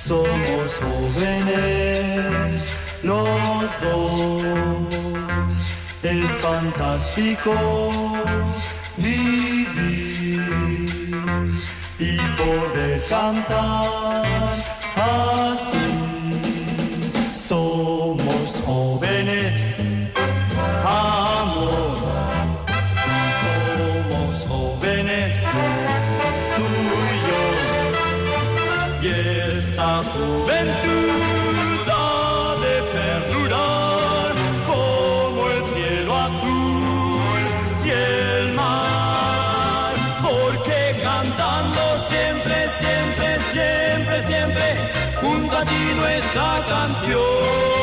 Somos jóvenes los dos. Es fantástico vivir y poder cantar así. Somos jóvenes, amor. Somos jóvenes, tú y yo. Y esta juventud ha de perdurar como el cielo azul y el mar. Porque cantando siempre, siempre, siempre, siempre, junto a ti nuestra canción.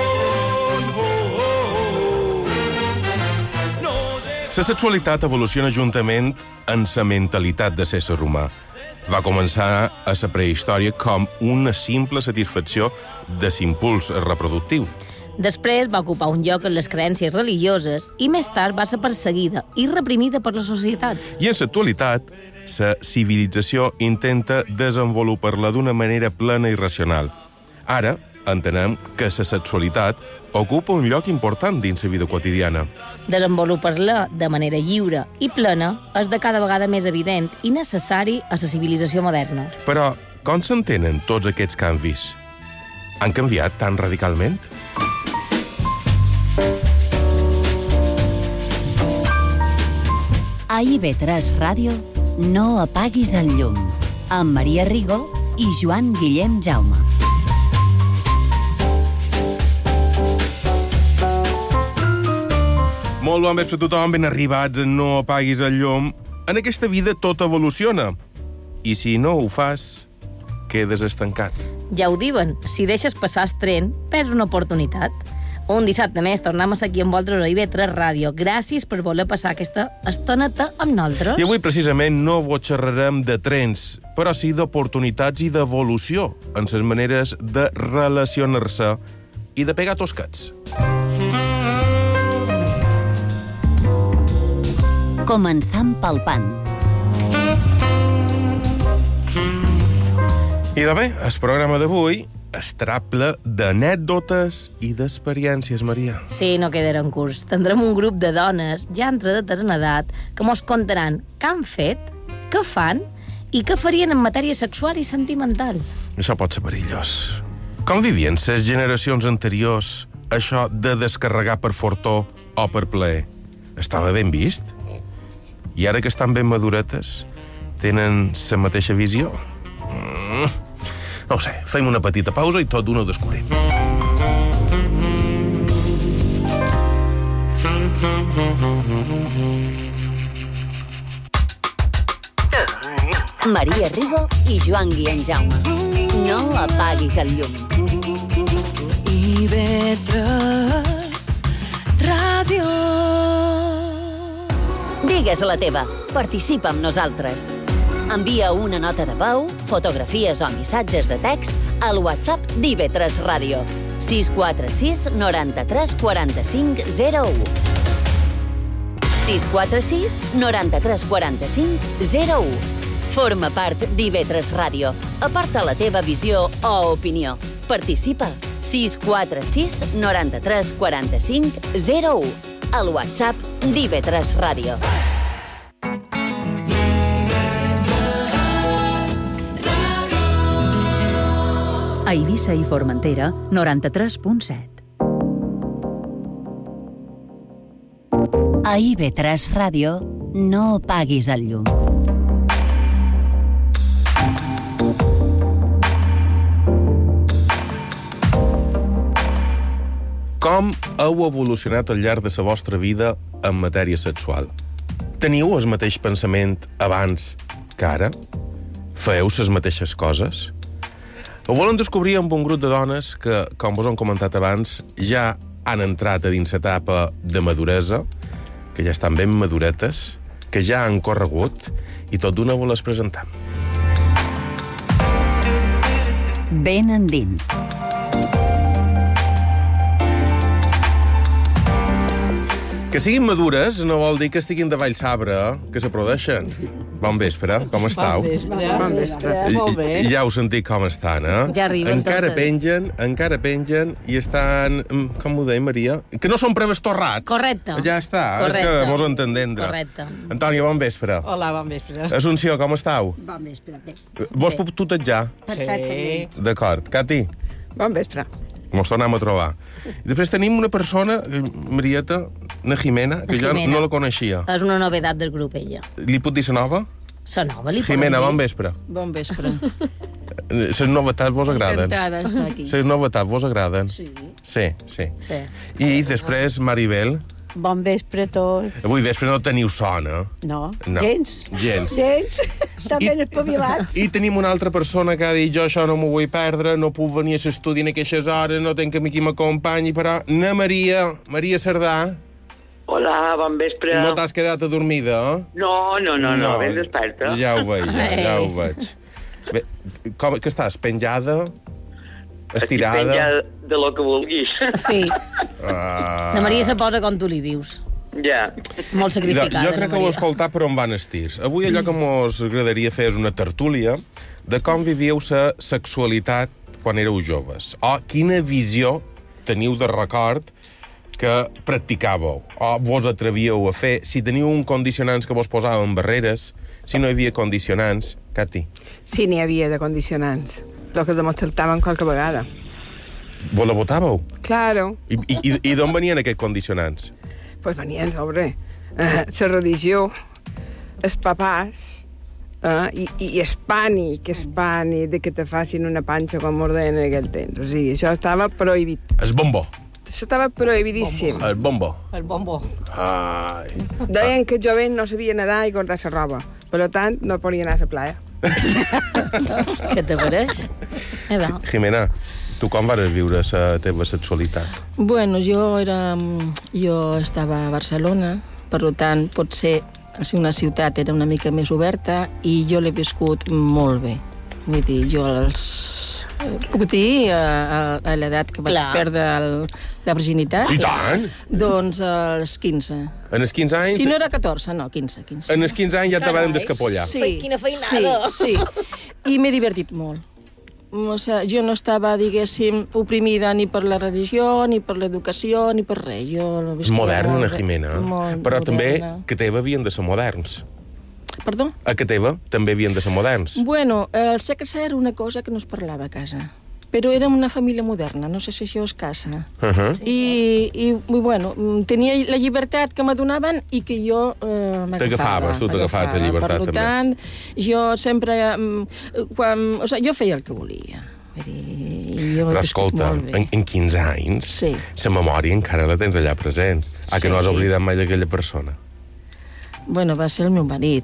La sexualitat evoluciona juntament amb la mentalitat de l'ésser humà. Va començar a la prehistòria com una simple satisfacció de l'impuls reproductiu. Després va ocupar un lloc en les creences religioses i més tard va ser perseguida i reprimida per la societat. I en l'actualitat, la civilització intenta desenvolupar-la d'una manera plena i racional. Ara entenem que la sexualitat ocupa un lloc important dins la vida quotidiana. Desenvolupar-la de manera lliure i plena és de cada vegada més evident i necessari a la civilització moderna. Però com s'entenen tots aquests canvis? Han canviat tan radicalment? A IB3 Ràdio, no apaguis el llum, amb Maria Rigo i Joan Guillem Jaume. Molt bon vespre a tothom, ben arribats a No apaguis el llum. En aquesta vida tot evoluciona. I si no ho fas, quedes estancat. Ja ho diuen, si deixes passar el tren, perds una oportunitat. Un dissabte més tornem a ser aquí amb vosaltres a IB3 Ràdio. Gràcies per voler passar aquesta estoneta amb nosaltres. I avui, precisament, no vos xerrarem de trens, però sí d'oportunitats i d'evolució en les maneres de relacionar-se i de pegar tosquets. Començant palpant. I de bé, el programa d'avui estarà ple d'anècdotes i d'experiències, Maria. Sí, no quedarà curs. Tindrem un grup de dones, ja entredetes en edat, que mos contaran què han fet, què fan i què farien en matèria sexual i sentimental. Això pot ser perillós. Com vivien les generacions anteriors això de descarregar per fortó o per plaer? Estava ben vist? I ara que estan ben maduretes, tenen la mateixa visió? No ho sé, fem una petita pausa i tot d'una ho descobrim. Maria Rigo i Joan Guillem Jaume. No apaguis el llum. IB3 Ràdio. Digues la teva. Participa amb nosaltres. Envia una nota de veu, fotografies o missatges de text al WhatsApp d'IB3 Ràdio. 646 93 45 01. 646 93 45 01. Forma part d'IB3 Ràdio. Aporta la teva visió o opinió. Participa. 646 93 45 01. Al WhatsApp d'IB3 Ràdio. A Eivissa i Formentera, 93.7. A IB3 Ràdio, no apaguis el llum. Com heu evolucionat al llarg de la vostra vida en matèria sexual? Teniu el mateix pensament abans que ara? Feu les mateixes coses? Ho volen descobrir amb un grup de dones que, com vos hem comentat abans, ja han entrat a dins l'etapa de maduresa, que ja estan ben maduretes, que ja han corregut, i tot d'una vos les presentem. Ben endins. Que siguin madures no vol dir que estiguin de Vallsabre, que s'aplaudeixen. Bon vespre, com estàu? Bon vespre. Molt bé. Ja heu sentit com estan, eh? Ja arriben encara tots. encara pengen i estan... Com ho deia, Maria? Que no són preves torrats. Correcte. Ja està, Correcte. és que mos entendem. Correcte. Antònia, bon vespre. Hola, bon vespre. Assumpció, com estàu? Bon vespre, bé. Vos puc tutejar? Perfectament. D'acord. Cati? Bon vespre. Mos tornem a trobar. I després tenim una persona, Marieta, na Jimena, que jo Jimena. no la coneixia. És una novedat del grup, ella. Li puc dir la nova? Sa nova, li Jimena, podem bon dir. vespre. Bon vespre. Les novetats vos agraden? Encantada d'estar aquí. Les novetats vos agraden? Sí. Sí, sí. Sí. I després, Maribel, Bon vespre a tots. avui vespre no teniu son, eh? No, No. gens. Gens. Gens. Estan ben espavilats. I tenim una altra persona que ha dit jo això no m'ho vull perdre, no puc venir a l'estudi en aquestes hores, no tenc qui m'acompanyi, però na Maria Cerdà, Hola, bon vespre. no t'has quedat adormida, eh? No, ben desperta. Ja ho veig, ja ho veig. Bé, com que estàs, penjada? Estirada? Estic penjada de lo que vulguis. Sí. Ah. La Maria se posa com tu li dius. Ja. Molt sacrificada, Jo crec que la ho he Maria. escoltat per on van estirs. Avui allò que mos agradaria fer és una tertúlia de com vivíeu la sexualitat quan éreu joves. O quina visió teniu de record que practicàveu. O vos atrevíeu a fer. Si teniu un condicionants que vos posàvem barreres, si no hi havia condicionants. Cati, Sí, n'hi havia de condicionants. Lo que ens saltaven qualque vegada. vos la votàveu? Claro, I d'on venien aquests condicionants? pues venien sobre la religió, els papàs, i el pànic de que te facin una panxa com ordenen en aquell temps. O sigui, això estava prohibit. El bombo. Això estava prohibidíssim. El bombo. El bombo. Ai. Deien que el jovent no sabia nedar i guardar la roba. Per tant, no podia anar a la playa. Què te pareix? Jimena, tu com vas viure la teva sexualitat? Bueno, jo estava a Barcelona, per tant, potser si una ciutat era una mica més oberta i jo l'he viscut molt bé. Vull dir, jo puc dir a l'edat que vaig Clar. perdre la virginitat? I tant! Doncs als 15. En els 15 anys... Si no era 14, no, 15. En els 15 anys ja te van descapollar. Quina feinada. Sí. I m'he divertit molt. O sigui, jo no estava, diguéssim, oprimida ni per la religió, ni per l'educació, ni per res. Jo lo visquia Moderna, molt na bé. Jimena. Molt Però també moderna. que teva havien de ser moderns. Perdó? A que teva també havien de ser moderns. Bueno, el sexe era una cosa que no es parlava a casa. Però érem una família moderna, no sé si això es casa. I bueno, tenia la llibertat que m'adonaven i que jo m'agafava. T'agafaves, tu t'agafaves la llibertat, Per tant, jo sempre... jo feia el que volia. Vull dir, i jo Però he viscut escolta, molt bé. en 15 anys, Sí. la memòria encara la tens allà present. Que no has Sí. oblidat mai d'aquella persona. Bueno, va ser el meu marit.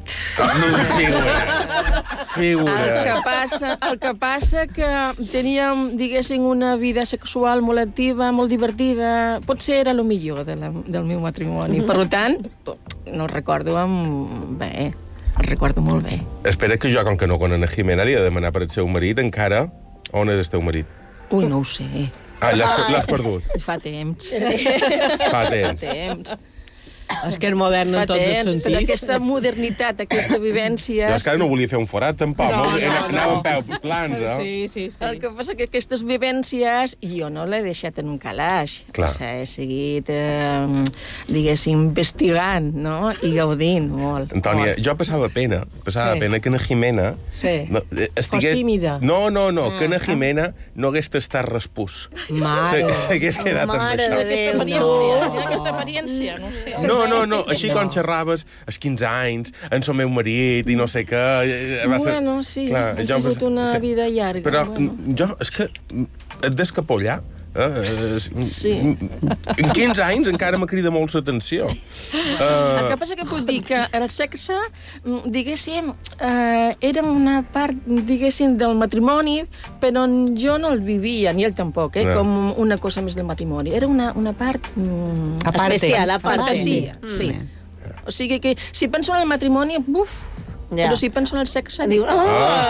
Figura. El que passa que teníem, diguéssim, una vida sexual molt activa, molt divertida. Potser era el millor del meu matrimoni. Per tant, no ho recordo bé. El recordo molt bé. Espera que jo, com que no conec a Jimena, li he de demanar per el seu marit, encara. On és el teu marit? Ui, no ho sé. Ah, l'has perdut. Fa temps. Fa temps. És que és modern en tots els Però sentits. aquesta modernitat, aquesta vivència... Jo és que ara no volia fer un forat, tampoc. Anava en peu plans, eh? Sí. El que passa que aquestes vivències jo no l'he deixat en un calaix. Clar. O sigui, he seguit, diguéssim, investigant, no? I gaudint molt. Antònia, jo passava pena que na Jimena... Sí. No, Fos tímida. No, que na Jimena no hagués estat respús. Mare. S'hagués quedat amb Mare això. de Déu, Tenia aquesta apariencia, no sé. No, així com xerraves, als 15 anys, en el meu marit i no sé què... Va ser... Bueno, sí, Clar, he jo- tingut una sí. vida llarga. Però bueno. jo, és que et descapollar... Sí. En 15 anys encara me crida molt l'atenció. El que passa que puc dir que el sexe, diguéssim, era una part, diguéssim, del matrimoni, però jo no el vivia, ni ell tampoc, No. com una cosa més del matrimoni. Era una part... Especial, a part. Sí. O sigui que si penso en el matrimoni, Ja. però si penso en el sexe, Diu, dic...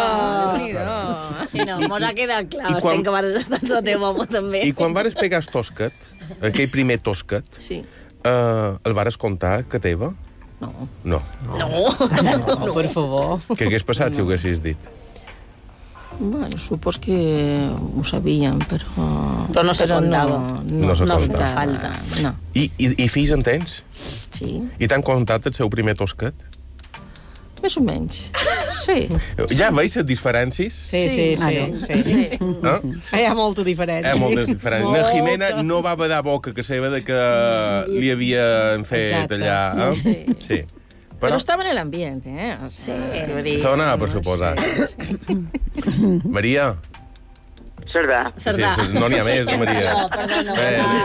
Sí, no, mos ha quedat clar. I quan- Estem que vas estar al teu home, també. I quan vares pegar el tosquet, aquell primer tosquet, Sí. el vares contar que teva? No. No. No, per favor. Què hagués passat si ho haguessis dit? Bueno, supos que ho sabíem, però... Però no se contava. No se contava. feia falta. No. I fills en tens? Sí, I t'han contat el seu primer tosquet? més o menys. Sí. Ja veus les diferències? Sí. No? Hi ha molta diferència. Hi ha moltes diferències. La Jimena no va badar boca que seva de que li havien fet Exacte. allà. Sí. Però estava en l'ambient, O sigui, vull dir... Sona, per suposar. Maria? Cerdà. Cerdà. Sí, no n'hi ha més, no, Maria. No, perdona.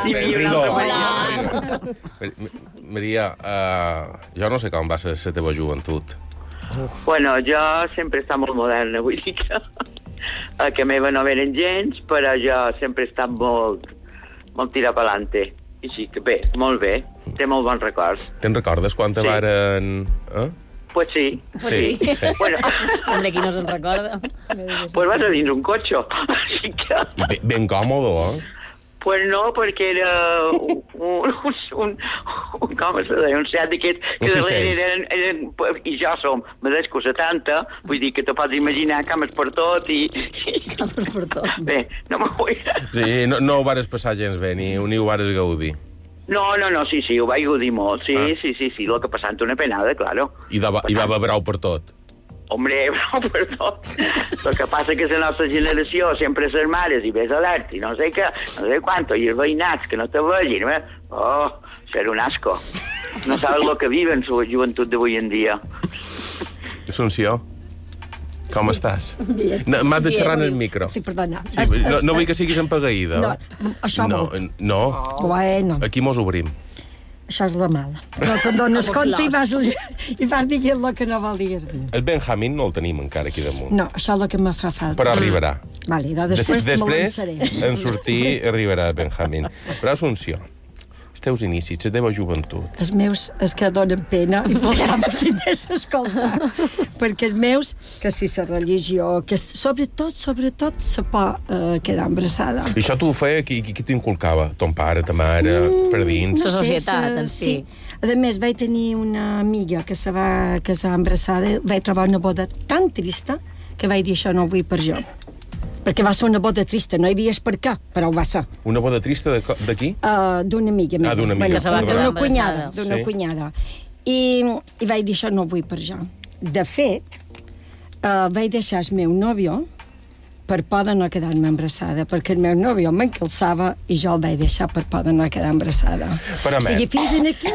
Maria, jo no sé com va ser la teva joventut. Bueno, jo sempre he estat molt moderna, vull dir que meva no venen gens, però jo sempre he estat molt tirar pelante. I sí, que bé, molt bé. Té molt bons records. Te'n recordes quan te varen... Pues sí. Sí. Bueno, Hombre, qui no se'n recorda? pues vas a dins un cotxe. Així que... I ben còmode, Pues no, perquè era un com es deia, un set d'aquests que darrere eren, i jo som medesco 70, vull dir que te pots imaginar cames per tot i... Cames per tot. Bé, no m'ho vull... Sí, no ho vares passar gens bé, ni ho vares gaudir. No, sí, ho vaig gaudir molt, sí, el que passant una penada, claro. I va haver brau per tot. Hombre, bravo per tot. El que passa que la nostra generació sempre les mares i ves a l'art i no sé què, no sé quanto, i els veïnats que no te vegin, ser un asco. No sabes el que viven la joventut d'avui en dia. Assumpció, com estàs? M'has de xerrar en el micro. Sí, perdona. Sí, no vull que siguis empagueïda. No, això molt. No. Bueno, Aquí mos obrim. això és la mala. No te'n dones compte i vas dir el que no volies dir. El Benjamín no el tenim encara aquí damunt. No, això és el que me fa falta. Però arribarà. Vale, després me lançaré. En sortir arribarà el Benjamín. Però Assumpció, els teus inicis, la teva joventut. Els meus és que donen pena i podran més escoltar. Perquè els meus, que si la religió, que sobretot se pot quedar embarassada. I això tu ho feia, qui t'inculcava? Ton pare, ta mare, per dins? La societat, en si. A més, vaig tenir una amiga que se va casar embarassada, vaig trobar una boda tan trista que vaig dir això no ho vull per jo. Perquè va ser una boda trista, no hi havies per què, però ho va ser. Una boda trista d'aquí? D'una amiga meva. D'una amiga. D'una cunyada. I vaig dir això no ho vull per jo. De fet, vaig deixar el meu nòvio per por de no quedar-me embarassada, perquè el meu nòvio m'encalçava i jo el vaig deixar per por de no quedar embarassada. Però, o sigui, fins aquí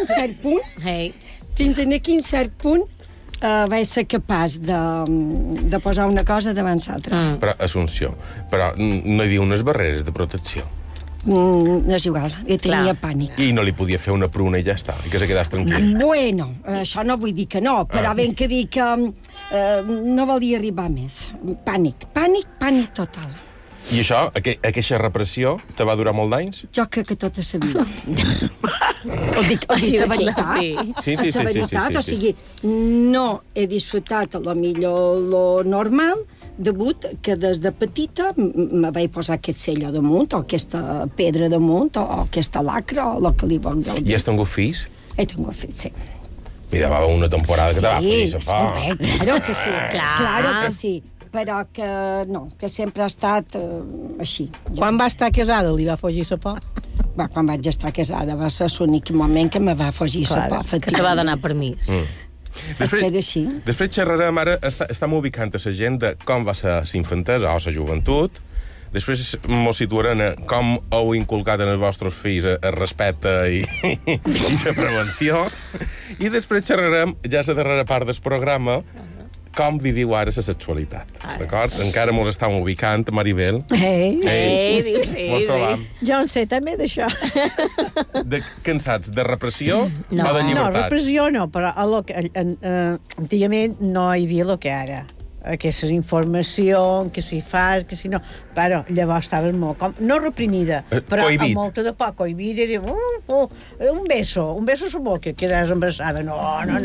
en quin cert punt, vaig ser capaç de posar una cosa davant l'altra. Però, Assumpció, però no hi havia unes barreres de protecció. No és igual, jo tenia pànic. I no li podia fer una pruna i ja està, i que se quedàs tranquil. Bueno, això no vull dir que no, però ben que dir que no volia arribar més. Pànic total. I això, aquesta repressió, te va durar molt d'anys? Jo crec que tota la vida. Ho dic la veritat. Sí. La veritat, o sigui, no he disfrutat a lo millor lo normal, debut que des de petita me vaig posar aquest sello damunt, o aquesta pedra damunt, o aquesta lacra, o el que li vol dir. I has tingut fills? He tingut fills, sí. Mira, va una temporada que te va fer sopar. Claro que sí, claro que sí. Però que no, que sempre ha estat així. Quan va estar casada li va fugir la por? Quan vaig estar casada va ser l'únic moment que me va fugir la por. Que se va donar permís. Després xerrarem ara, estem ubicant a la gent de com va ser la infantesa o la joventut. Després mos situarem a com heu inculcat en els vostres fills el respecte i la prevenció. I després xerrarem, ja la darrera part del programa, com viviu ara la sexualitat, d'acord? Encara mos estem ubicant, Maribel. Sí. Mos trobam. Jo en sé també d'això. Què en saps? De repressió o de llibertat? No, repressió no, però antigament no hi havia el que ara. Aquesta informació, que si fas, que si no... Però llavors estaven molt... no reprimida, però cohibit. Amb molta de por, cohibida, i dir, un beso a la boca, quedaràs embarassada. No.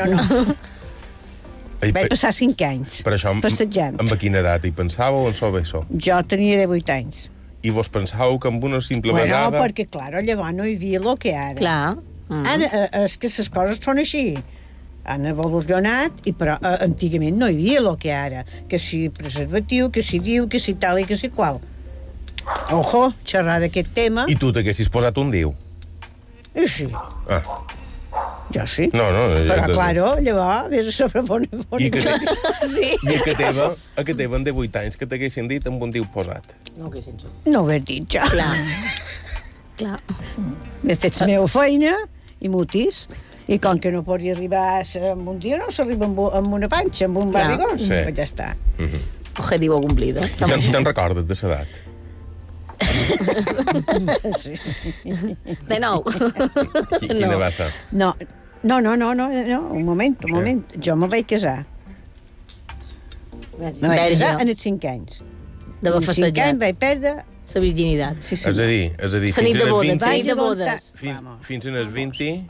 Vaig passar 5 anys passejant. Amb quina edat hi pensàveu en sol beso? Jo tenia 18 anys. I vos pensàveu que amb una simple besada... Bueno, perquè, clar, llavors no hi havia el que ara. Clar, Ara, és que les coses són així. Han evolucionat, però antigament no hi havia el que ara. Que si preservatiu, que si diu, que si tal i que si qual. Ojo, xerrar d'aquest tema. I tu t'haguessis posat un diu? I sí. Ah. Jo sí. No. Però, claro, llavors, des de sobre I que Sí. I que teva de 8 anys que t'haguessin dit amb un diu posat. No ho haguessin dit. No ho he dit jo. Clar. He fet la meva feina i mutis. I com que no podria arribar amb un dia, no s'arriba amb una panxa, amb un barrigó. Sí. Pues ja està. Objetivo cumplido. Te'n recordes de l'edat? Sí. De nou. Quina va ser? No, un moment. Jo me vaig casar. Me vaig casar en els 5 anys. De En els 5 festejar. anys vaig perdre... La virginitat. Sí. És a dir, La nit de bodes. La nit de bodes. Fins en els 20...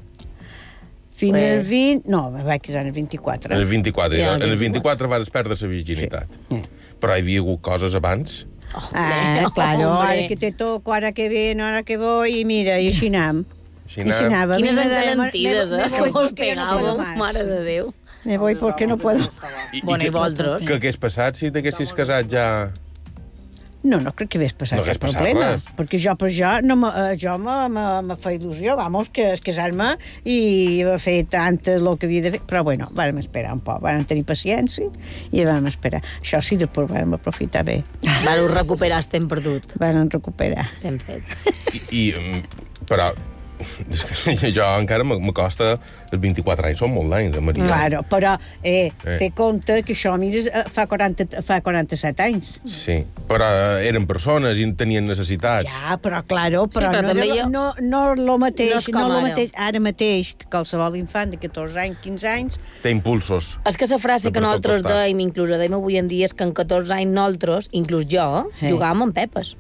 Fins al 20... No, me vaig casar en el 24. En el 24. Ja, En el 24 vas perdre la virginitat. Sí. Però hi havia hagut coses abans? Claro, hombre. ara que te toco, ara que ven, ara que voy, i mira, i així anam. Així Així anava. Quines Me- me- encalentides, me- eh? me Que voy mos porque no puedo pegàveu, más. mare de Déu. Me voy porque no puedo. Bueno, i vosaltres? Què hagués passat si t'haguessis casat ja... No crec que hagués passat No hagués cap passat problema. res. Perquè jo no me fa il·lusió, vamos, que es casar-me i va fer tant el que havia de fer. Però bueno, vàrem esperar un poc, vàrem tenir paciència i vàrem esperar. Això sí, després vàrem aprofitar bé. Vau recuperar el temps perdut. Vàrem recuperar. Ben fet. Però jo encara me costa els 24 anys, són molt d'anys, Maria. Claro, però fer compte que això, mires, fa 47 anys. Sí, però eren persones i tenien necessitats. Ja, però, claro, però, però també no lo mateix, no és com ara. ara mateix que qualsevol infant de 14 anys, 15 anys, Té impulsos. És que la frase que Per tot nosaltres costat. dèiem, inclús dèiem avui en dia, és que en 14 anys nosaltres, inclús jo, jugàvem amb pepes.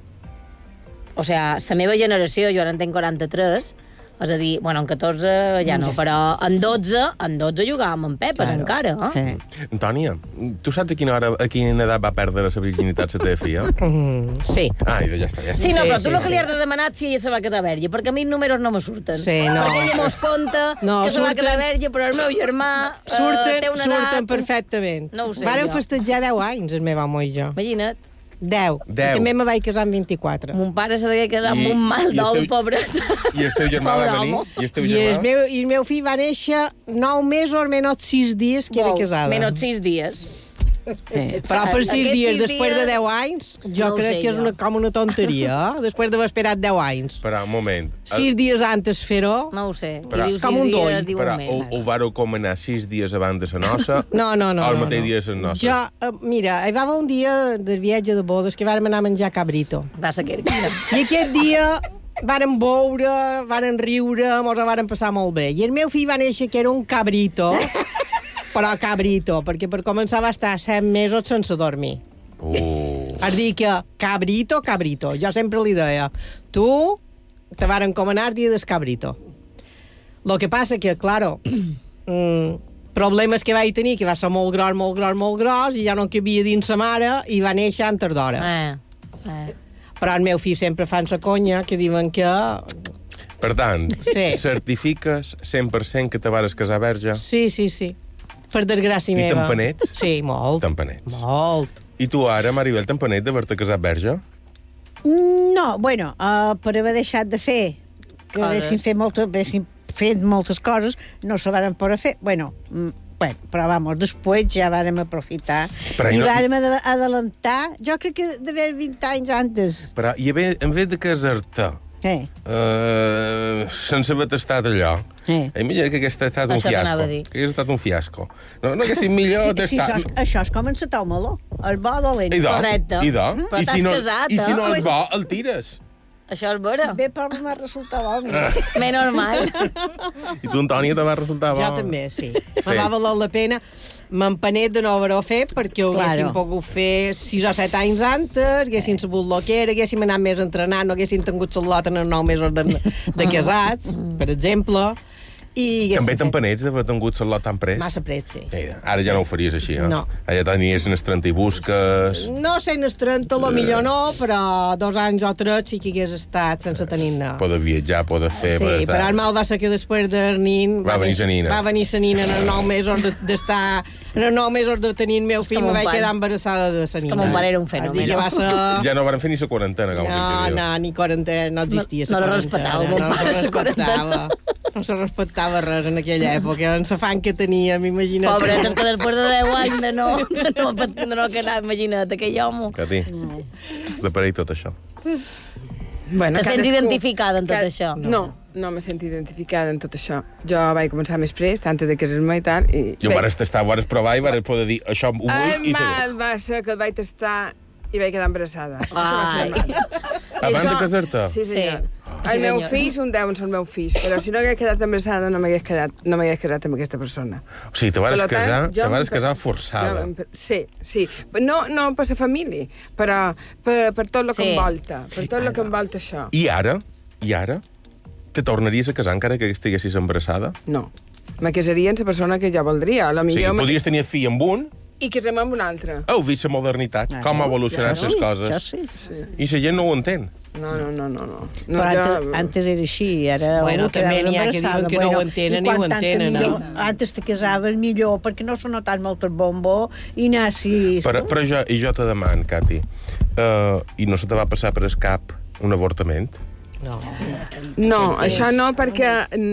O sigui, la meva generació, jo ara en tenc 43, és a dir, bueno, en 14 ja no, però en 12 jugàvem amb pepes encara, eh? Antònia, tu saps a quina edat va perdre la virginitat la teva filla? Sí. Ah, ja està. Sí, no, Sí, però tu sí, el que sí. li has de demanar si ella se va casar verge, perquè a mi els números no me surten. Sí, no. Perquè ella mos conta No, que se va surten- casar verge, però el meu germà té una edat... Surten perfectament. No ho sé, Vàrem jo. festejar 10 anys, el meu home i jo. Imagina't, 10. 10. També me vaig casar amb 24. mon pare s'ha de casar amb un mal i el d'ou, teu- pobret. I el teu germà va Pobre venir? home. I el teu I el germà? meu fill va néixer 9 mesos, menys 6 dies que era casada. Menys 6 dies. Però per 6 Aquests dies, 6 després de dies- 10 anys, jo No ho crec sé, que és jo. com una tonteria, després d'haver esperat 10 anys. Però, un moment. 6 dies antes fer-ho... No ho sé. Però- Qui diu És com 6 un dies, doll. diu Però un mes. ho vareu comenar 6 dies abans de la noça? No. O el mateix no. dia de la noça? Jo, mira, hi va haver un dia del viatge de bodes que vàrem anar a menjar cabrito. Va ser aquest. I aquest dia vàrem beure, vàrem riure, mos ho vàrem passar molt bé. I el meu fill va néixer que era un cabrito, però cabrito, perquè per començar va estar 7 mesos sense dormir. És dir que cabrito. Jo sempre li deia, tu te varen encomanar dia del cabrito. Lo que passa que, claro, problemes que vaig tenir, que va ser molt gros, i ja no cabia dins sa mare, i va néixer antes d'hora. Però el meu fill sempre fan sa conya, que diuen que... Per tant, Sí. certifiques 100% que te vares casar verge? Sí. Per desgràcia I meva. tempanets? Sí, molt. Tempanets. Molt. I tu ara, Maribel, tempanet d'haver-te casat verge? No, bueno, per haver deixat de fer, que haguessin fet moltes coses, no se varen poder fer. Bueno, però vamos, després ja vàrem aprofitar Però i no- vàrem adelantar, jo crec que d'haver 20 anys antes. Però en vez de casar-te sense haver estat allò, imagina que hagués estat un Això t'anava fiasco. a dir. Que hagués estat un fiasco. No haguessin millor d'estar... Això és com encetar un meló. El bo dolent. I Correcte. Però I t'has si no, casat, I si no eh? és bo, el tires. Això és vera. Bé, però m'ha resultat bo. Menys mal. I tu, Antònia, te va resultar bo. Jo també, sí. Me va valer la pena. M'empanet de no haver-ho fet, perquè ho haguéssim pogut fer 6 o 7 anys antes, haguéssim sabut el que era, haguéssim anat més entrenant, no haguéssim tingut la lota en els 9 mesos de casats, per exemple. També t'empanets d'haver tingut l'Ot tan prest? Massa prest, sí. Ara ja no ho faries així, eh? No. Allà tenies en el i busques... No sé, en el 30 millor no, però 2 anys o 3 sí que hagués estat sense tenir-ne. Poder viatjar, poder fer... Sí, però el mal va ser que després de nin... Va venir sa nina. Va venir sa nina en els 9 mesos d'estar... En els 9 mesos de tenir el meu fill, me vaig quedar embarassada de sa nina. És que mon pare era un fenomen. Ja no van fer ni la quarantena, com No, ni quarantena, no existia no la respectava, mon pare, la quarantena. No se respectava res en aquella època, en l'afany que tenia, m'imagina't. Pobre, és que després de 10 anys de no quedar, imagina't, aquell home. Cati, de per tot això. Te sents identificada en tot això? No me sento identificada en tot això. Jo vaig començar més prest, antes de casar-me i tal. Jo vares tastar, vares provar i vares poder dir això ho vull i seguir. El mal va ser que el vaig tastar i vaig quedar embarassada. Això va ser mal. Abans de casar-te? Sí, senyor. El meu fill un 10 en el meu fill, però si no hagués quedat embarassada no m'hagués casat amb aquesta persona. O sigui, te vares casar forçada. Sí. No per la família, però per tot el que envolta. Per tot el que envolta això. I ara? Te tornaries a casar encara que estiguessis embarassada? No. Me casaria amb la persona que jo voldria. Sí, podries tenir fill amb un... I casem amb un altre. Heu vist la modernitat, com ha evolucionat les coses. Això sí. I la gent no ho entén. No. Però antes era així, ara... Bueno, també n'hi ha que diuen que no ho entenen i ho entenen. Antes te casaves millor, perquè no se notat molt el bombo, i anar així... Però jo te deman, Cati, i no se te va passar per el cap un avortament? No, això no, perquè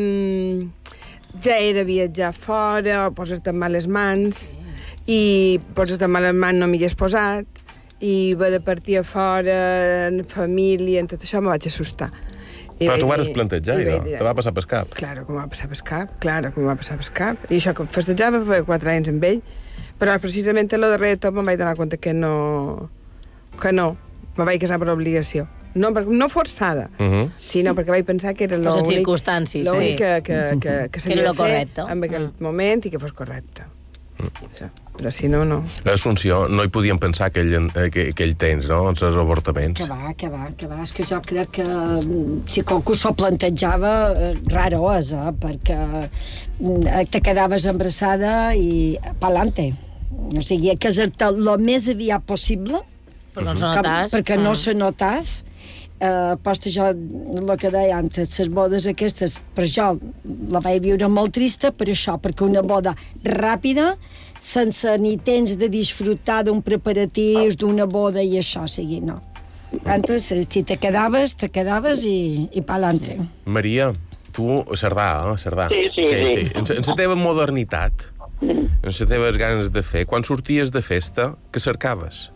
ja era viatjar fora, posar-te en males mans, i posar-te en males mans no m'hi hagués posat, i haver de partir a fora, en família, en tot això, me vaig assustar. Però tu vares plantejar, no? Te va passar pel cap? Claro que m'ha passat pel cap, I això que festejava fa 4 anys amb ell, però precisament a lo darrere de tot me'n vaig donar compte que no, me vaig casar per obligació. No forçada, sinó perquè vaig pensar que era l'únic que s'havia de fer en aquell moment i que fos correcte. Però si no, no. L'Assumpció, no hi podíem pensar aquell temps, no?, en els avortaments. Que va. És que jo crec que si qualcú s'ho plantejava, raro és, perquè te quedaves embarassada i pa'lante. O sigui, casar-te el més aviat possible, perquè no se notàs. Posta jo, el que deia antes, les bodes aquestes, per jo la vaig viure molt trista per això, perquè una boda ràpida, sense ni temps de disfrutar d'un preparatius, d'una boda i això, o sigui, no. Antes, si te quedaves i pa'lante. Maria, tu, Cerdà. Sí. En la teva modernitat, en les teves ganes de fer, quan sorties de festa, què cercaves?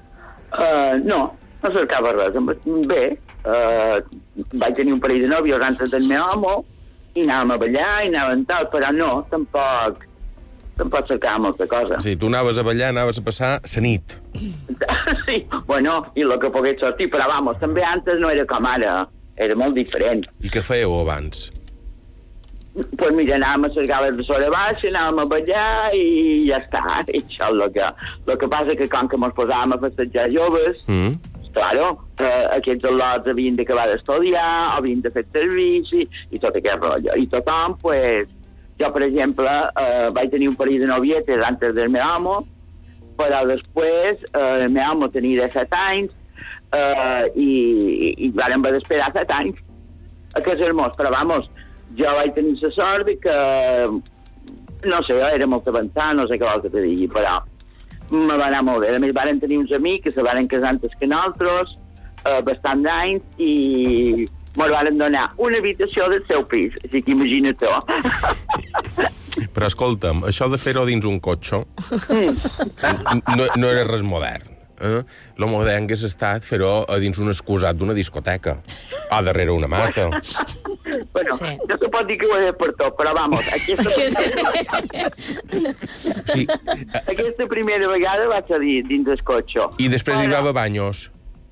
No cercava res. Bé, vaig tenir un parell de nòvios antes del meu home i anàvem a ballar i anàvem tal, però no, tampoc cercava molta cosa. Sí, tu anaves a ballar, anaves a passar la nit. Sí, bueno, i el que pogués sortir, però vamos, també antes no era com ara, era molt diferent. I què fèieu abans? Pues mira, anàvem a les gales de Sora Baixa, anàvem a ballar i ja està. I això és el que passa que com que mos posàvem a festejar joves, claro, aquests al·lots havien d'acabar d'estudiar, havien de fer servici i tot aquest rotllo. I tothom, pues, jo, per exemple, vaig tenir un parell de novietes antes del meu home, però després el meu home tenia 17 anys i vàrem haver d'esperar 7 anys a casar-nos. Però, vamos, jo vaig tenir la sort de que, no sé, era molt avançat, no sé què vol que te digui, però me va anar molt bé. A més, varen tenir uns amics que se varen casar antes que nosaltres, bastant d'anys, i mos varen donar una habitació del seu pis, així que imagina't tu. Però escolta'm, això de fer-ho dins un cotxe no era res modern. Lo modern hagués estat fer-ho dins un excusat d'una discoteca o darrere una mata. Bueno, no se pot dir que ho he per tot, però vamos, aquesta primera vegada vaig a dir dins el cotxe. I després hi va haver banyos?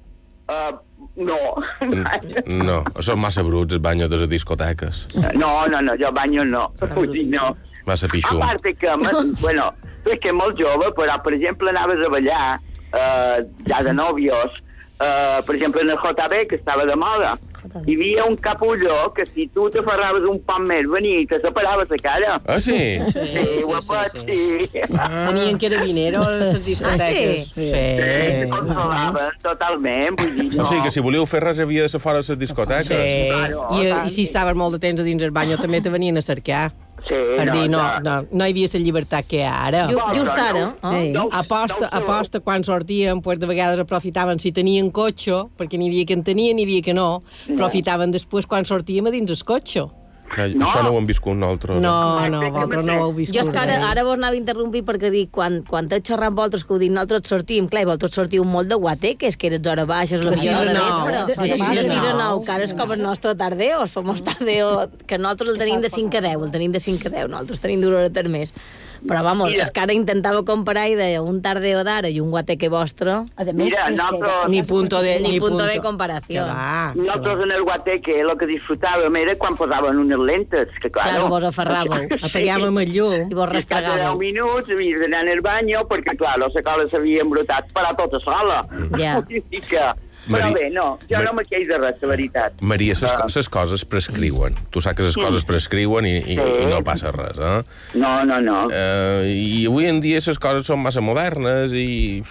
No, són massa bruts els banyos de les discoteques. No, jo banyos no. No. Massa pixum. A part que, bueno, tu és que molt jove, però, per exemple, anaves a ballar ja de nòvios, per exemple, en el JB, que estava de moda, hi havia un capulló que si tu t'aferraves un poc més, venia i te separava la cara. Ah, sí? Sí, guapet, sí. Tenien carabinero a les discoteques. Sí? Sí, controlaven totalment, vull dir, O sigui que si volíeu fer res havia de ser fora de les discoteques. Sí, Claro, i si estaves molt de temps a dins el bany també te venien a cercar. Sí, Per dir, no clar. hi havia la llibertat que hi ha ara. Just ara. Sí. No, Aposta, quan sortíem, pues, de vegades aprofitaven si tenien cotxe, perquè n'hi havia que en tenien, n'hi havia que no, aprofitaven després quan sortíem a dins el cotxe. Clar, això no ho hem viscut nosaltres. No, vosaltres no ho heu viscut. Jo és que ara vos anava a interrompir perquè dic, quan t'heu xerrat amb vosaltres, que ho dic, nosaltres sortim, clar, i vosaltres sortiu molt de guateques, que eres hora baixes, la De millor 6 de a 9. vespre. De De 6 6 a 9, que ara és com el nostre tardeo, el famós tardeo, que nosaltres el tenim de 5 a 10, el tenim de 5 a 10, nosaltres tenim d'una hora més. Però, vamos, Mira. és que ara intentava comparar i deia un tardeo d'ara i un guateque vostre, A més, Mira, és que... nosaltres- Ni punto de... ni punto de comparació. Que va. Nosaltres en el guateque el que disfrutàvem era quan posaven unes lentes, que clar, Claro, vos aferràveu. Apagàvem el llum. I vos Cada 10 restregàveu. minuts havies d'anar al bany perquè, clar, la cola s'havia embrutat per a tota sola. Ja. Vull dir que... Però bé, no, jo no me queix de res, la veritat. Maria, les coses prescriuen. Tu saps que les coses prescriuen i no passa res, eh? No. I avui en dia les coses són massa modernes i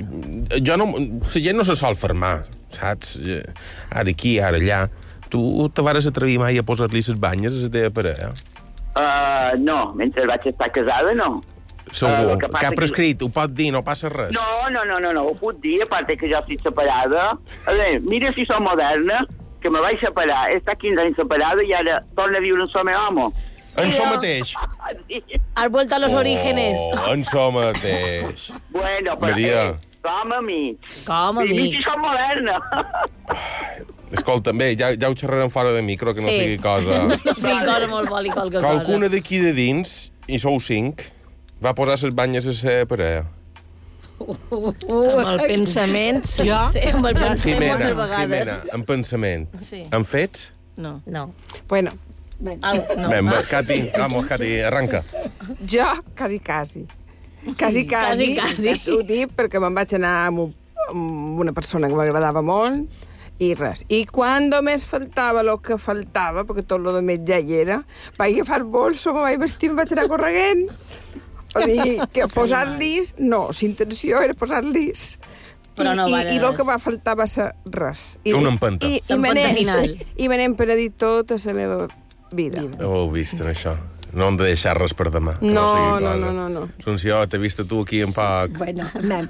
jo no... La gent no se sol fermar, saps? Ara aquí, ara allà. Tu te vares atrevir mai a posar-li les banyes a la teva parella? No, mentre vaig estar casada, no. Segur. que passa Que ha que- prescrit, ho pot dir, no passa res. No, ho puc dir, a part que jo estic separada. A veure, mira si som moderna, que me vaig separar. He estat 15 anys separada i ara torna a viure en el meu home. En so mateix. Has vuelto a los orígenes. Oh, en so mateix. Bueno, però Maria. com amics. Com, I amic? si som moderna. Escolta, bé, ja ho xerrarem fora de micro, que no Sí. sigui cosa. Sí, cosa molt bona i qualque cosa. Qualcuna d'aquí de dins, i sou 5, va posar les banyes a la parella. Amb el pensament, Jo? Sí, amb el pensament Jimena, moltes vegades. Jimena, en pensament. Sí. En fets? No. No. Bueno, No. Bé, Cati, vamos, Cati, arranca. jo quasi. Quasi. Quasi. Ho dic perquè me'n vaig anar amb una persona que m'agradava molt i res. I quan només faltava el que faltava, perquè tot el més ja hi era, vaig agafar el bolso, me vaig vestir, em vaig anar correguent. O sigui, que posar-lis... No, l'intenció era posar-lis. Però no I vares. el que va faltar va ser res. Una empenta. L'empenta final. I me n'hem penedit tota la meva vida. Ho heu vist, en això. No hem de deixar res per demà. que No, sigui cosa. no. Assumpció, t'he vist tu aquí en poc. Bueno,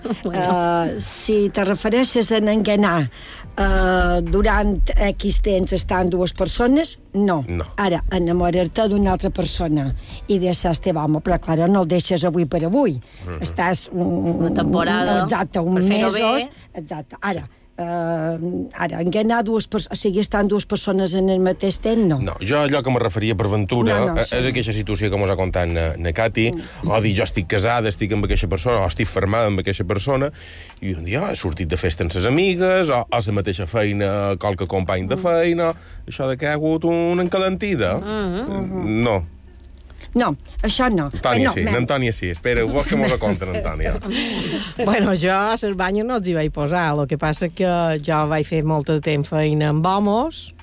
si te refereixes a enganar durant X temps estan dues persones, no. No. Ara, enamorar-te d'una altra persona i deixar el teu home, però clar, no el deixes avui per avui. Estàs Una temporada. Exacte, Per uns fer-ho mesos. bé. Exacte. Ara, enganar si estan dues persones en el mateix temps, no. No, jo allò que me referia per ventura No, sí. és aquesta situació que mos ha contat na Cati, o dir jo estic casada, estic amb aquesta persona, o estic fermada amb aquesta persona, i un dia he sortit de festa amb ses amigues, o a la mateixa feina qualque company de feina, això de que ha hagut una encalentida. No. No, això no. Antònia sí, mem. n'Antònia sí. Espera, vols que mos ho conten, Antònia? Bueno, jo a les banyes no els hi vaig posar. El que passa que jo vaig fer molt de temps feina amb homes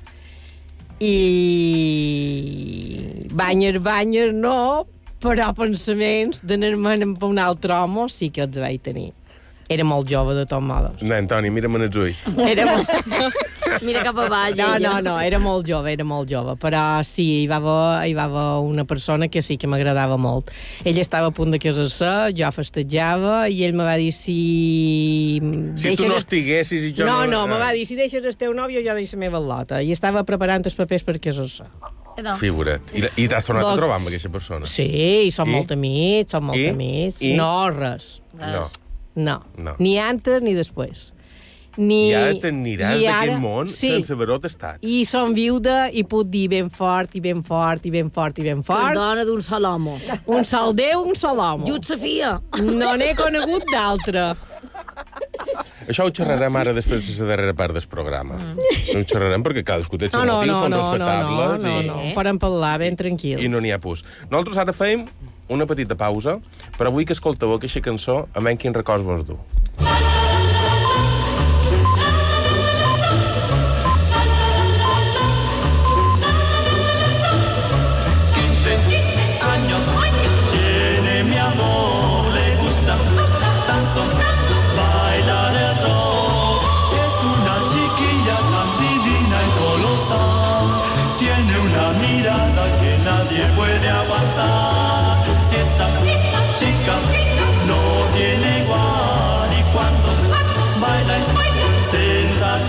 i banyes no, però pensaments d'anar-me'n amb un altre home sí que els vaig tenir. Era molt jove, de tots modos. No, Antònia, mira'm en els ulls. Era molt... Mira cap avall. No, era molt jove, però sí, hi va haver una persona que sí que m'agradava molt. Ell estava a punt de casar-se, jo festejava, i ell me va dir si... Si tu no estiguessis i jo no... No, me va dir, si deixes el teu nòvio, jo deixo la meva lota. I estava preparant els papers per casar-se. Figura't. I t'has tornat a trobar amb aquesta persona? Sí, i som molt amics, I? No, res. No. Ni antes ni després. I ara t'aniràs d'aquest món sense haver-ho tastat. I som viuda i puc dir ben fort, i ben fort, i ben fort, i ben fort. Dona d'un sol home. Un sol Déu, un sol home. Jut Safia. No n'he conegut d'altre. Això ho xerrarem ara després de la darrera part del programa. No ho xerrarem perquè cadascú té els seus motius, són respectables. No, podem parlar ben tranquils. I no n'hi ha pus. Nosaltres ara fem una petita pausa, però vull que escolteu aquesta cançó a menys quin records vos du.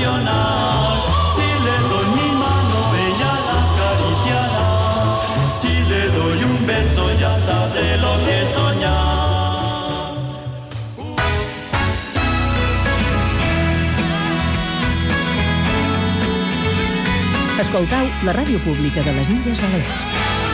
sensacional. Si le doy mi mano, ella la acariciará. Si le doy un beso, ya sabré lo que es soñar. Escoltau la ràdio pública de les Illes Balears.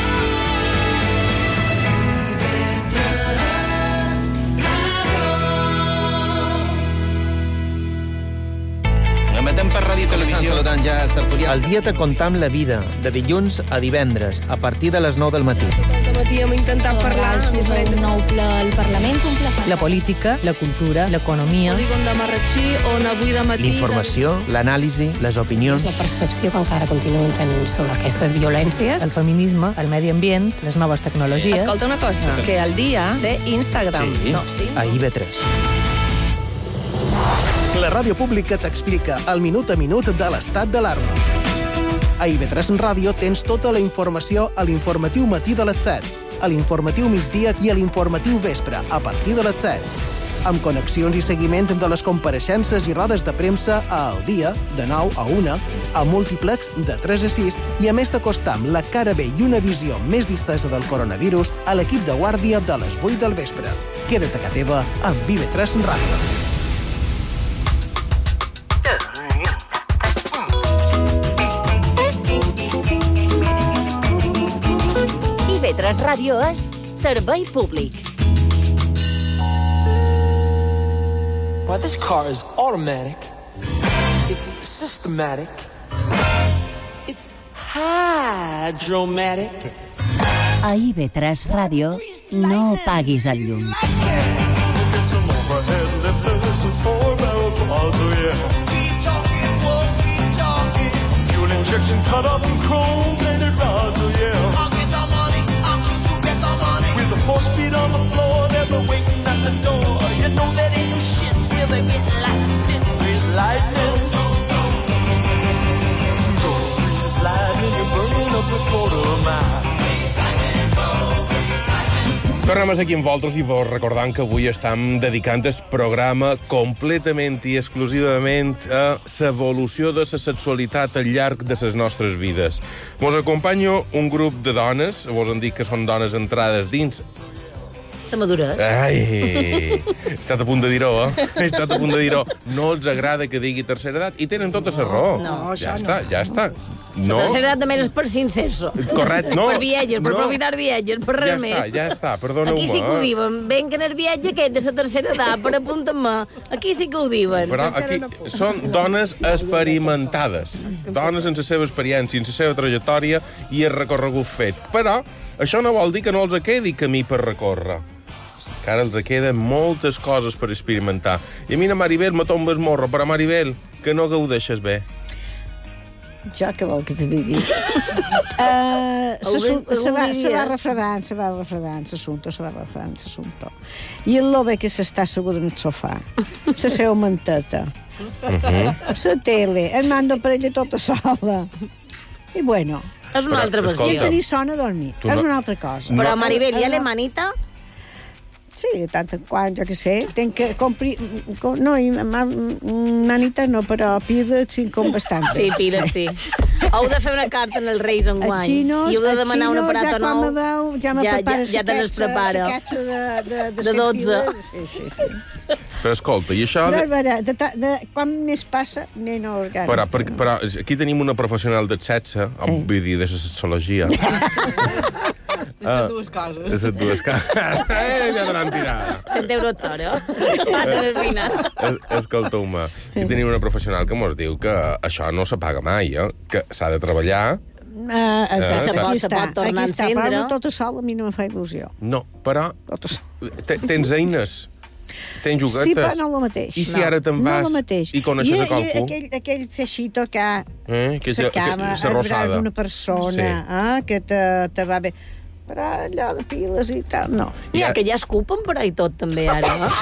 Emetem per ràdio i televisió. Saludant ja els tertulians. El dia te contam la vida, de dilluns a divendres, a partir de les 9 del matí. Tot el matí hem intentat parlar amb diferents... nou ple al Parlament, un ple... La política, la cultura, l'economia... El polígon de Marratxí, on avui de matí... L'informació, l'anàlisi, les opinions... La percepció que encara continuen tenint sobre aquestes violències... El feminisme, el medi ambient, les noves tecnologies... Escolta una cosa, que al dia té Instagram. Sí, no, sí. A IB3. La ràdio pública t'explica el minut a minut de l'estat d'alarma. A IB3 Ràdio tens tota la informació a l'informatiu matí de les 7, a l'informatiu migdia i a l'informatiu vespre, a partir de les 7. Amb connexions i seguiment de les compareixences i rodes de premsa a El Dia, de 9 a 1, a Múltiplex, de 3 a 6, i a més t'acostam la cara B i una visió més distesa del coronavirus a l'equip de guàrdia de les 8 del vespre. Queda't a casa teva amb IB3 Ràdio. IB3 Ràdio és servei públic. Well, this car is automatic. It's systematic. It's hydromatic. A IB3 Ràdio no paguis el llum. Fuel injection cut up and chrome-plated rods, oh yeah. I'll get the money, you get the money. With the 4-speed on the floor, never waiting at the door. You know that ain't no shit, we'll be getting lots of freeze lightning. Freeze lightning, you're burning up a quarter mile. Tornem aquí amb vosaltres i vos recordant que avui estem dedicant el programa completament i exclusivament a l'evolució de la sexualitat al llarg de les nostres vides. Vos acompanyo un grup de dones, vos han dit que són dones entrades dins... La maduresa. Ai, he estat a punt de dir-ho, eh? He estat a punt de dir-ho. No els agrada que digui tercera edat i tenen tota la raó. No, ja està, ja està. No. La tercera edat només és per sincerso. Correcte, no. Per viatges, per profitar viatges, per res més. Ja està, perdoneu-me. Aquí sí que ho diuen. Ven que en el viatge aquest de la tercera edat, per apuntar-me. Aquí sí que ho diuen. Però aquí són dones experimentades. Dones en la seva experiència, en la seva trajectòria i el recorregut fet. Però això no vol dir que no els quedi camí per recórrer. Que ara els queden moltes coses per experimentar. I a mi, Maribel, me tomba el morro, però, Maribel, que no gaudeixes bé. Jo què vol que te digui? Se va refredant l'assumpte. I el bé que s'està assegut en el sofà, la seva manteta, la tele, el mando per ella tota sola. I bueno... És una altra versió. Si tenir son a dormir, és una altra cosa. Però, Maribel, hi ha la manita... Sí, de tant en quant, jo què sé, tenc que comprir... No, manites no, però piles sí, com bastantes. Sí, piles, sí. Heu de fer una carta en els Reis enguany. I heu de demanar un aparato nou. Ja me prepara ja te les prepara. La catxa de 12. Sí. Però escolta, i això... Quan més passa, menys ganes. Però aquí tenim una professional del sexe, vull dir, de la sexologia. De les dues coses. De les dues coses. Ja t'han tirada. 100 euros hora. Escolteu-me, aquí tenim una professional que mos diu que això no s'apaga mai, que s'ha de treballar. Se pot tornar a encendre. Però no tot sol a mi no em fa il·lusió. No, però tens eines. Tens juguetes. Sí, però no el mateix. I si ara te'n vas i coneixes a qualcú? Aquell feixito que s'acaba al braç d'una persona, que te va bé. Però allò de piles i tal, no. Mira, que ja escupen per ahí tot, també, ara.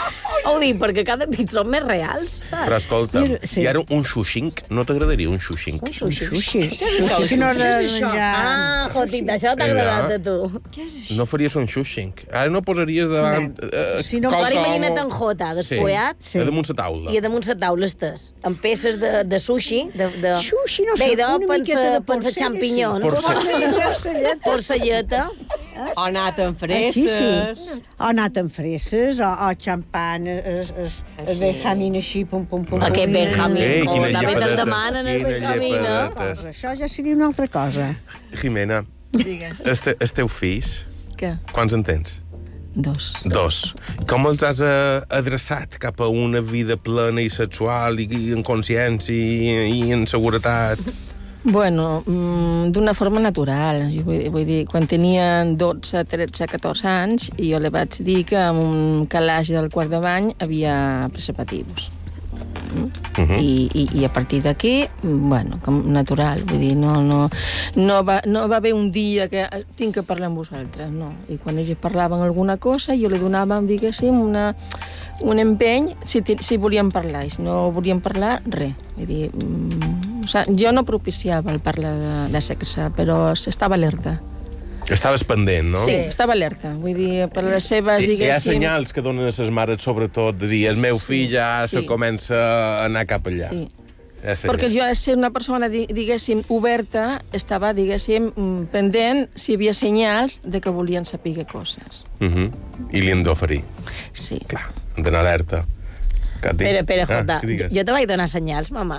Ho dic, perquè cada nit són més reals, saps? Però escolta, Sí. i ara un xuxink, no t'agradaria un xuxink? Un xuxi. Que no has de menjar... Ah, Jotit, això t'ha agradat a tu. No faries un xuxink. Ara no posaries davant... Si no, ara imagina't en Jota, desfollat. Sí. A damunt la taula. I a damunt la taula estàs, amb peces de sushi, Sushi, no sé, una miqueta de pensa porcella, xampinyons. Porcelleta. Porcelleta. O nat amb fresses. Sí. O nat amb fresses, o xampan, el Benjamin així, pum, pum, pum. Aquest Benjamin, quina també te'n llepadeta. demanen el Benjamin, llepadetes. Això ja seria una altra cosa. Jimena, els teus fills, Què? quants en tens? 2. 2. Com els has adreçat cap a una vida plena i sexual i en consciència i en seguretat? Bueno, d'una forma natural. Vull dir, quan tenien 12, 13, 14 anys, jo li vaig dir que amb un calaix del quart de bany havia preservatius. I a partir d'aquí, bueno, com natural, vull dir, no va haver un dia que tinc que parlar amb vosaltres, no. I quan ells parlaven alguna cosa, jo li donava, diguéssim, un empeny si volien parlar. I si no volien parlar, res. Vull dir, jo no propiciava el parlar de sexe, però estava alerta. Estaves pendent, no? Sí, estava alerta. Vull dir, per les seves, Hi ha diguéssim... senyals que donen a les mares, sobretot, de dir el meu fill ja se comença a anar cap allà. Sí. Ja Perquè jo, al ser una persona, diguéssim, oberta, estava, diguéssim, pendent si hi havia senyals de que volien saber coses. I li han d'oferir. Sí. Clar, han d'anar alerta. Espera, Jota, què digues? jo te vaig donar senyals, mamà.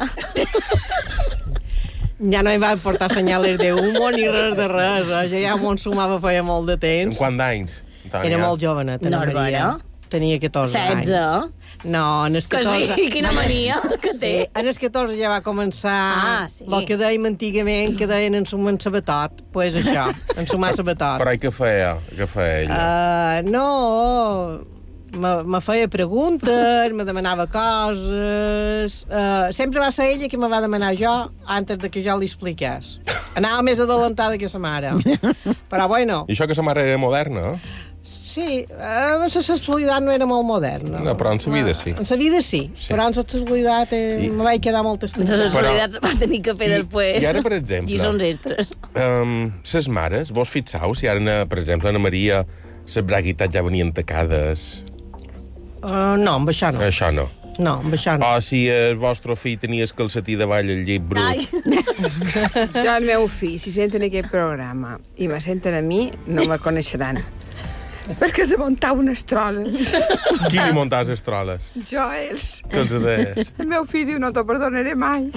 Ja no hi va portar senyales d'humo ni res de res. Jo ja m'ho ensumava feia molt de temps. En quant d'anys? Era molt jovenet, Ana Maria. Tenia 14 anys. 16? No, en els 14... Que sí, quina mania que té. Sí, en els 14 ja va començar el que dèiem antigament, que deien ensumar sabatot. Pues això, ensumar sabatot. Però què feia? Què feia ella? No, me feia preguntes, me demanava coses... sempre va ser ella que me va demanar jo antes de que jo li expliqués. Anava més adelantada que sa mare. Però bueno... I això que sa mare era moderna, Sí, la sexualitat no era molt moderna. No, però en sa vida sí. En sa vida sí, però en la sexualitat me vaig quedar molt estranyada. En la sexualitat se va tenir que fer després. I ara, per exemple... Lliçons extres. Ses mares, vos fixeu si ara, per exemple, Ana Maria, les braguitats ja venien tacades? No, amb això no. Això no. No, amb això no. O si el vostre fill tenia el calcetí davall al llit brut. Jo, el meu fill, si senten aquest programa i me senten a mi, no me coneixeran. Perquè se muntava unes troles. Qui li muntava les troles? Jo, ells. Que els deies? El meu fill diu, no t'ho perdonaré mai.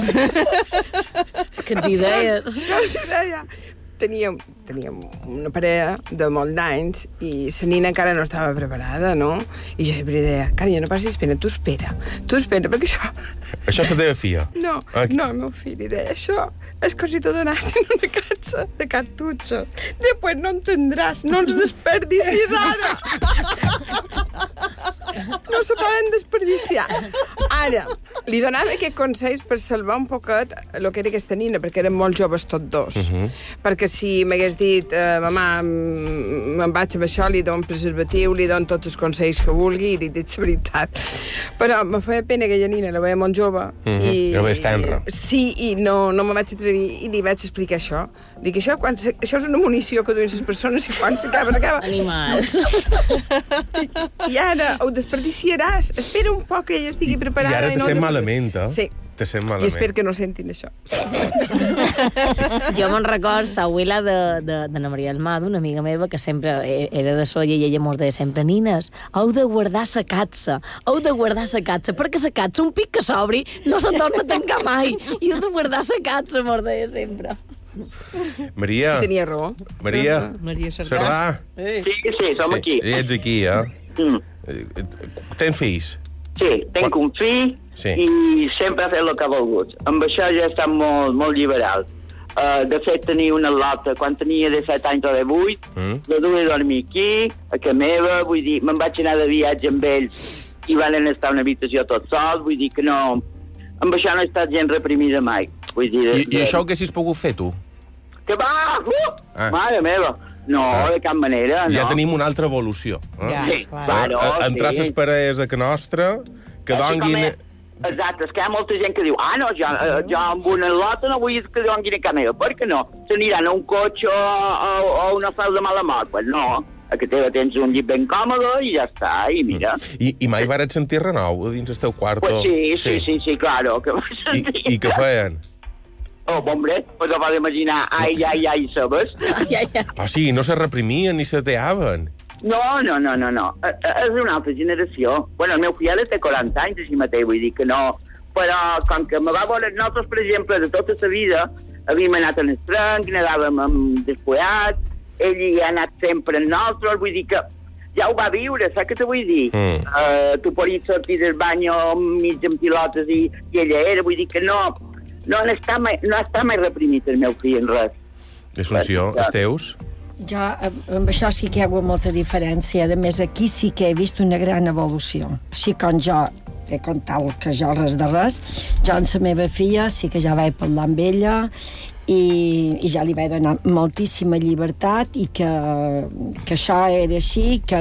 Que t'hi deies? Jo els deia. Teníem una parella de molt d'anys i la nina encara no estava preparada, no? I jo sempre deia, carinyo, no passis pena, tu espera, perquè això... Això és la teva filla? No, no, el meu fill, li deia, això és com si t'ho donassin una caixa de cartutxos. Després no en tindràs, no els desperdicis ara. No se poden desperdiciar. Ara, li donava aquest consell per salvar un poquet el que era aquesta nina, perquè eren molt joves tots dos. Perquè si m'hagués dit, mamà, me'n vaig amb això, li dono un preservatiu, li dono tots els consells que vulgui, i li dic la veritat. Però me feia pena aquella nina, la veia molt jove. La veies tenra. Sí, i no me vaig atrevir, i li vaig explicar això. Dic, això és una munició que duen les persones i quan s'acaba... Animals. I ara ho desperdiciaràs. Espera un poc que ella estigui preparada. I ara te sent malament, eh? Sí. Te sent malament. I espero que no sentin això. Jo me'n record l'abuela d'Anna Maria Almada, una amiga meva, que sempre era de Solla i ella mos deia sempre, nines, heu de guardar la catsa, perquè la catsa, un pic que s'obri, no se torna a tancar mai. I heu de guardar la catsa, mos deia sempre. Maria. Tenia raó. Maria. Maria Cerdà. Sí, som aquí. I ets aquí, Tens fills? Sí, tenc un fill i sempre ha fet el que ha volgut. Amb això ja està molt liberal. De fet, tenia una lota quan tenia 17 anys o 18, la duia a dormir aquí, a casa meva, vull dir, me'n vaig anar de viatge amb ells i van estar a una habitació tot sols, vull dir que no... Amb això no he estat gens reprimida mai. Vull dir, I això ho haguessis pogut fer, tu? Que va! Mare meva! No, de cap manera, no. Ja tenim una altra evolució. Ja, sí, claro, entrar les parelles a que nostra, que donguin... Exacte, és que hi ha molta gent que diu no, jo amb una lota no vull que donguin a casa meva. Per què no? S'aniran a un cotxe o una falda de mala mort. Pues no, a que tens un llit ben còmode i ja està, i mira. I mai varet sentir renou dins el teu quarto? Pues sí, claro. Que I què feien? Oh, hombre, pues ho vas imaginar, ai, sabes? Sí, no se reprimien ni se teaven. No. És una altra generació. Bueno, el meu fill té 40 anys, així mateix, vull dir que no. Però com que me va veure nosaltres, per exemple, de tota la vida, havíem anat en estrenc, anàvem amb despullats, ell hi ha anat sempre amb nosaltres, vull dir que ja ho va viure, saps què te vull dir? Tu podies sortir del bany mig amb pilotes i ella era, vull dir que no està mai reprimit el meu fill en res. Assumpció, els teus? Jo, amb això sí que hi ha hagut molta diferència. A més, aquí sí que he vist una gran evolució. Així com jo he contat que jo res de res, jo amb la meva filla sí que ja vaig parlar amb ella i ja li vaig donar moltíssima llibertat i que això era així, que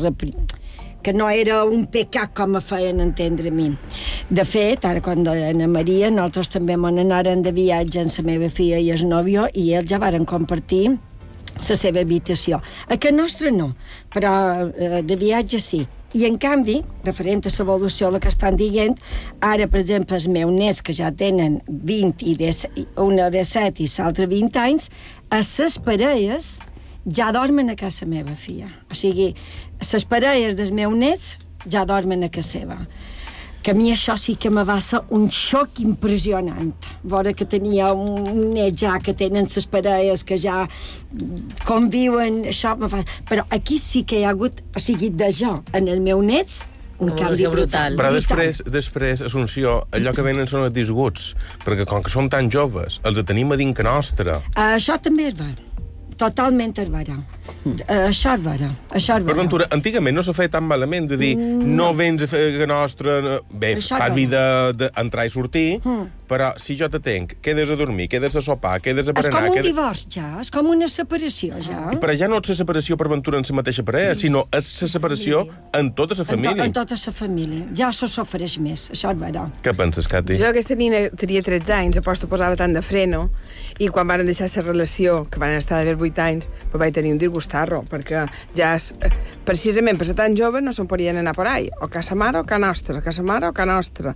no era un pecat com me feien entendre a mi. De fet, ara quan Ana Maria, nosaltres també m'on anaren de viatge amb la meva filla i el nòvio i ells ja varen compartir la seva habitació. A que nostra no, però de viatge sí. I en canvi, referent a l'evolució, el que estan dient, ara, per exemple, els meus nets, que ja tenen 20 i una de 7 i l'altra 20 anys, a les parelles ja dormen a casa meva filla. O sigui, les parelles dels meus nets ja dormen a casa seva. Que a mi això sí que me va ser un xoc impressionant. Veure que tenia un net ja que tenen les parelles, que ja conviuen, això me fa... Però aquí sí que hi ha hagut, o sigui, de jo, en el meu nets, un canvi brutal. Però després, Assumpció, allò que venen són els disguts, perquè com que som tan joves, els tenim a dintre nostra. Això també és ver. Totalment és vera. Això és vera. Per ventura, antigament no se feia tan malament de dir no vens a fer que nostra... Bé, fas vida d'entrar i sortir, però si jo te tenc, quedes a dormir, quedes a sopar, quedes a berenar... És com un divorç, ja. És com una separació, ja. Però ja no és la separació per ventura en la mateixa parella, sinó és la separació en tota la família. En tota la família. Ja se sofreix més. Això és vera. Què penses, Cati? Jo aquesta nina tenia 13 anys, aposto posava tant de freno, i quan van deixar la relació, que van estar d'haver 8 anys, però vaig tenir un disgustarro, perquè ja, precisament per ser tan jove, no se'n podien anar por ahí, o casa mare o casa nostra, casa mare o casa nostra.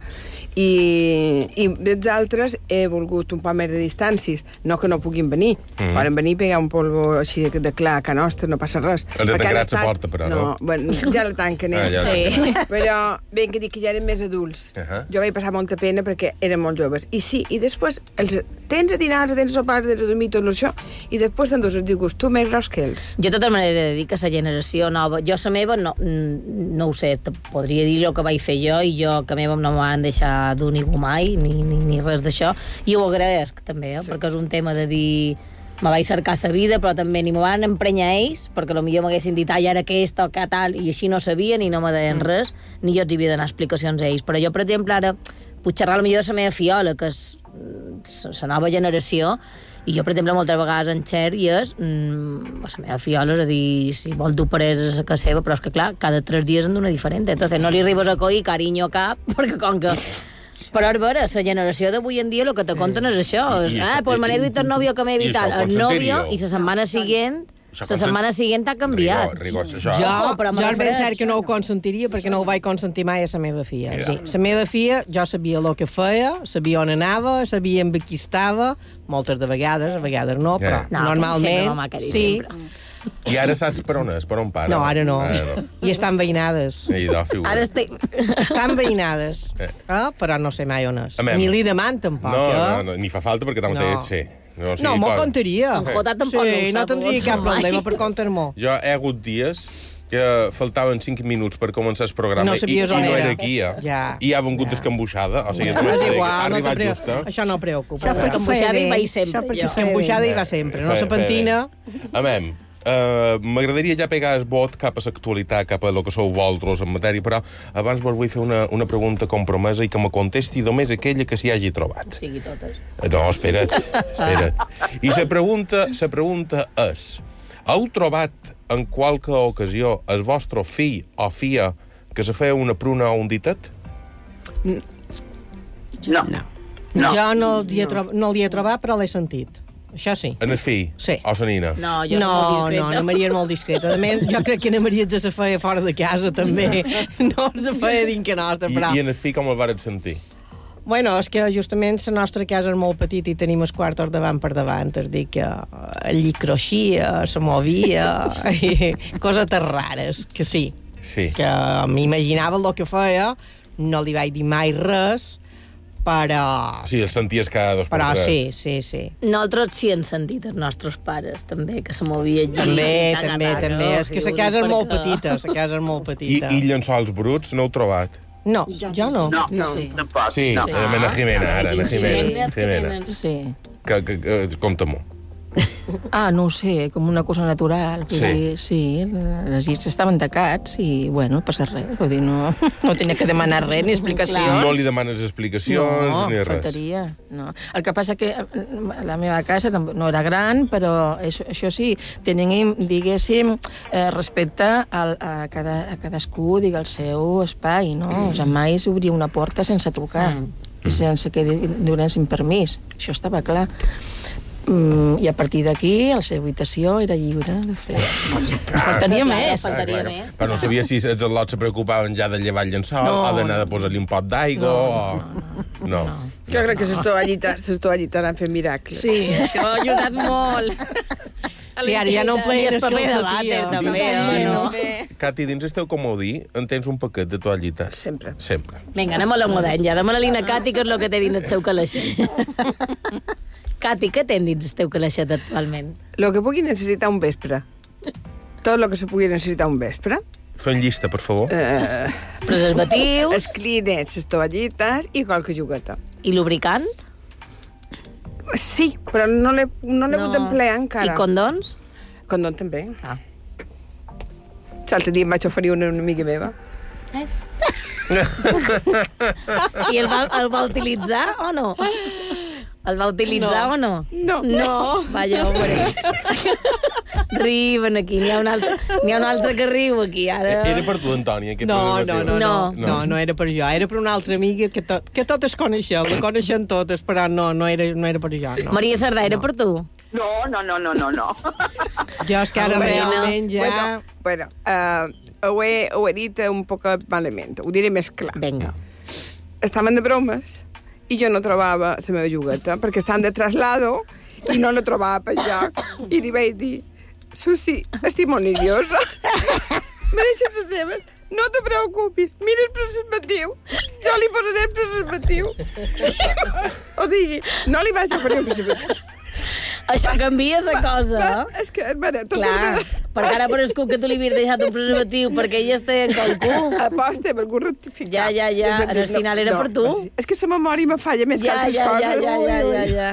I dels altres he volgut un poc més de distàncies, no que no puguin venir, poden venir i pegar un polvo així de clar a casa nostra, no passa res. Els he tancat la porta, però, no? Bueno, ja la tanquen, sí. Però ben que dic que ja eren més adults. Jo vaig passar molta pena perquè eren molt joves. I sí, i després els tens a dinar, tens a sopar, tens a dormir, tot això, i després t'endús els disgust, tu més gros que ells. Jo de totes maneres he de dir que la generació nova, jo la meva no ho sé, podria dir el que vaig fer jo, i jo que meva no m'han deixat dur ningú mai, ni res d'això, i ho agraeixo també, perquè és un tema de dir me vaig cercar la vida, però també ni me van emprenyar ells, perquè potser m'haguessin dit ja era aquest o que tal, i així no sabien i no me deien res, ni jo els havia d'anar explicacions a ells. Però jo, per exemple, ara puc xerrar potser de la meva fiola, que és la nova generació, i jo, per exemple, moltes vegades en xèries, la meva fiola, és a dir, si vol dur parers a casa seva, però és que, clar, cada 3 dies en d'una diferent. Entonces no li arribes a coir carinyo cap, perquè com que... Però a veure, la generació d'avui en dia el que te conten és això. Pues me n'he duit el novio que m'he evitat. El novio, i la setmana següent... La setmana següent ha canviat. Jo és ben cert que no ho consentiria perquè no ho vaig consentir mai a la meva filla. La meva filla, jo sabia el que feia, sabia on anava, sabia amb qui estava, moltes de vegades, a vegades no, però normalment sí. I ara saps per on és, per on para? No, ara no. I estan veïnades. Ara estan veïnades, però no sé mai on és. Ni li deman, tampoc. No, ni fa falta perquè tanmateix sé. No, m'ho contaria. Sí, no tindria cap problema per contar-m'ho. Jo he hagut dies que faltaven 5 minuts per començar el programa i no era aquí, i ha vengut descambuixada. O sigui, és igual, això no preocupa. Descambuixada hi va sempre. Descambuixada hi va sempre, no la pentina. Amem. M'agradaria ja pegar el vot cap a l'actualitat, cap a el que sou vosaltres en matèria, però abans vos vull fer una pregunta compromesa i que me contesti només aquella que s'hi hagi trobat. O sigui, totes. No, espera't. I la pregunta és... Heu trobat en qualque ocasió el vostre fill o filla que se feia una pruna o un ditet? No. Jo no l'hi he trobat, però l'he sentit. Això sí. En el fill? Sí. O la nina? No, jo No, la Maria és molt discreta. A més, jo crec que la Maria se feia fora de casa, també. No se feia dintre nostra, però... I en el fill com el vares sentir? Bueno, és que justament la nostra casa és molt petita i tenim els quartos davant per davant. És dir, que el llit creixia, se movia, i coses tan rares, que sí. Sí. Que m'imaginava el que feia, no li vaig dir mai res, però... Sí, el senties cada 2 per 3. Sí. Nosaltres sí hem sentit els nostres pares, també, que se movia allí. També. És que la casa és molt petita, I llençols bruts no heu trobat? No, jo no. No, tampoc. Sí, no. Ana Jimena, ara, Ana Jimena. Sí. Compta-m'ho. No ho sé, com una cosa natural. Vull dir, sí, les llits estaven tacats i, bueno, passa res. Vull dir, no tenia que demanar res, ni explicacions. No li demanes explicacions ni res. No, faltaria. No. El que passa que la meva casa no era gran, però això sí, tenim, diguéssim, respecte a cadascú, el seu espai, no? O sigui, mai s'obria una porta sense trucar i sense que donessin permís. Això estava clar. I a partir d'aquí, la seva habitació era lliure de fer. Faltaria més. Però no sabia si els al·lots se preocupaven ja de llevar el llençol o d'anar de posar-li un pot d'aigua o... No. Jo crec que s'està allitant a fer miracles. Sí, això ha ajudat molt. Sí, ara ja no em pleien els calçotí. Cati, dins el teu comodí en tens un paquet de toallites? Sempre. Vinga, anem a la moderna. Demana-li a Cati què és el que té dins el seu calaixet. Cati, què tens dins el teu calaixet actualment? Lo que pugui necessitar un vespre. Tot el que se pugui necessitar un vespre. Fem llista, per favor. Preservatius. Els clinets, les toallites i qualque jugueta. I lubricant? Sí, però no l'he hagut d'emplear encara. I condons? Condons també. L'altre dia em vaig oferir una amiga meva. És? I el va utilitzar o no? El va utilitzar o no? No. Vaja, hombre. Riuen aquí, n'hi ha un altre que riu aquí, ara. Era per tu, Antònia? No era per jo, era per una altra amiga que totes coneixeu, la coneixen totes, però no era per jo. No. Maria Cerdà, era per tu? No. Jo és que ara realment ja... Bueno, ho he dit un poc malament, ho diré més clar. Vinga. Estaven de bromes i jo no trobava la meva jugueta, perquè estan de traslado i no la trobava per lloc. I li vaig dir, Susi, estic molt nerviosa. Me deixes de saber? No te preocupis, mira el preservatiu. Jo li posaré el preservatiu. O sigui, no li vaig oferir un preservatiu. Això canvia la cosa. És que, mare, tot clar, perquè ara per escut que tu li havies deixat un preservatiu perquè ella està en qualcú. Aposta, per algú rectificar. Ja. Al final era per tu. És que la memòria me falla més que altres coses. Ja.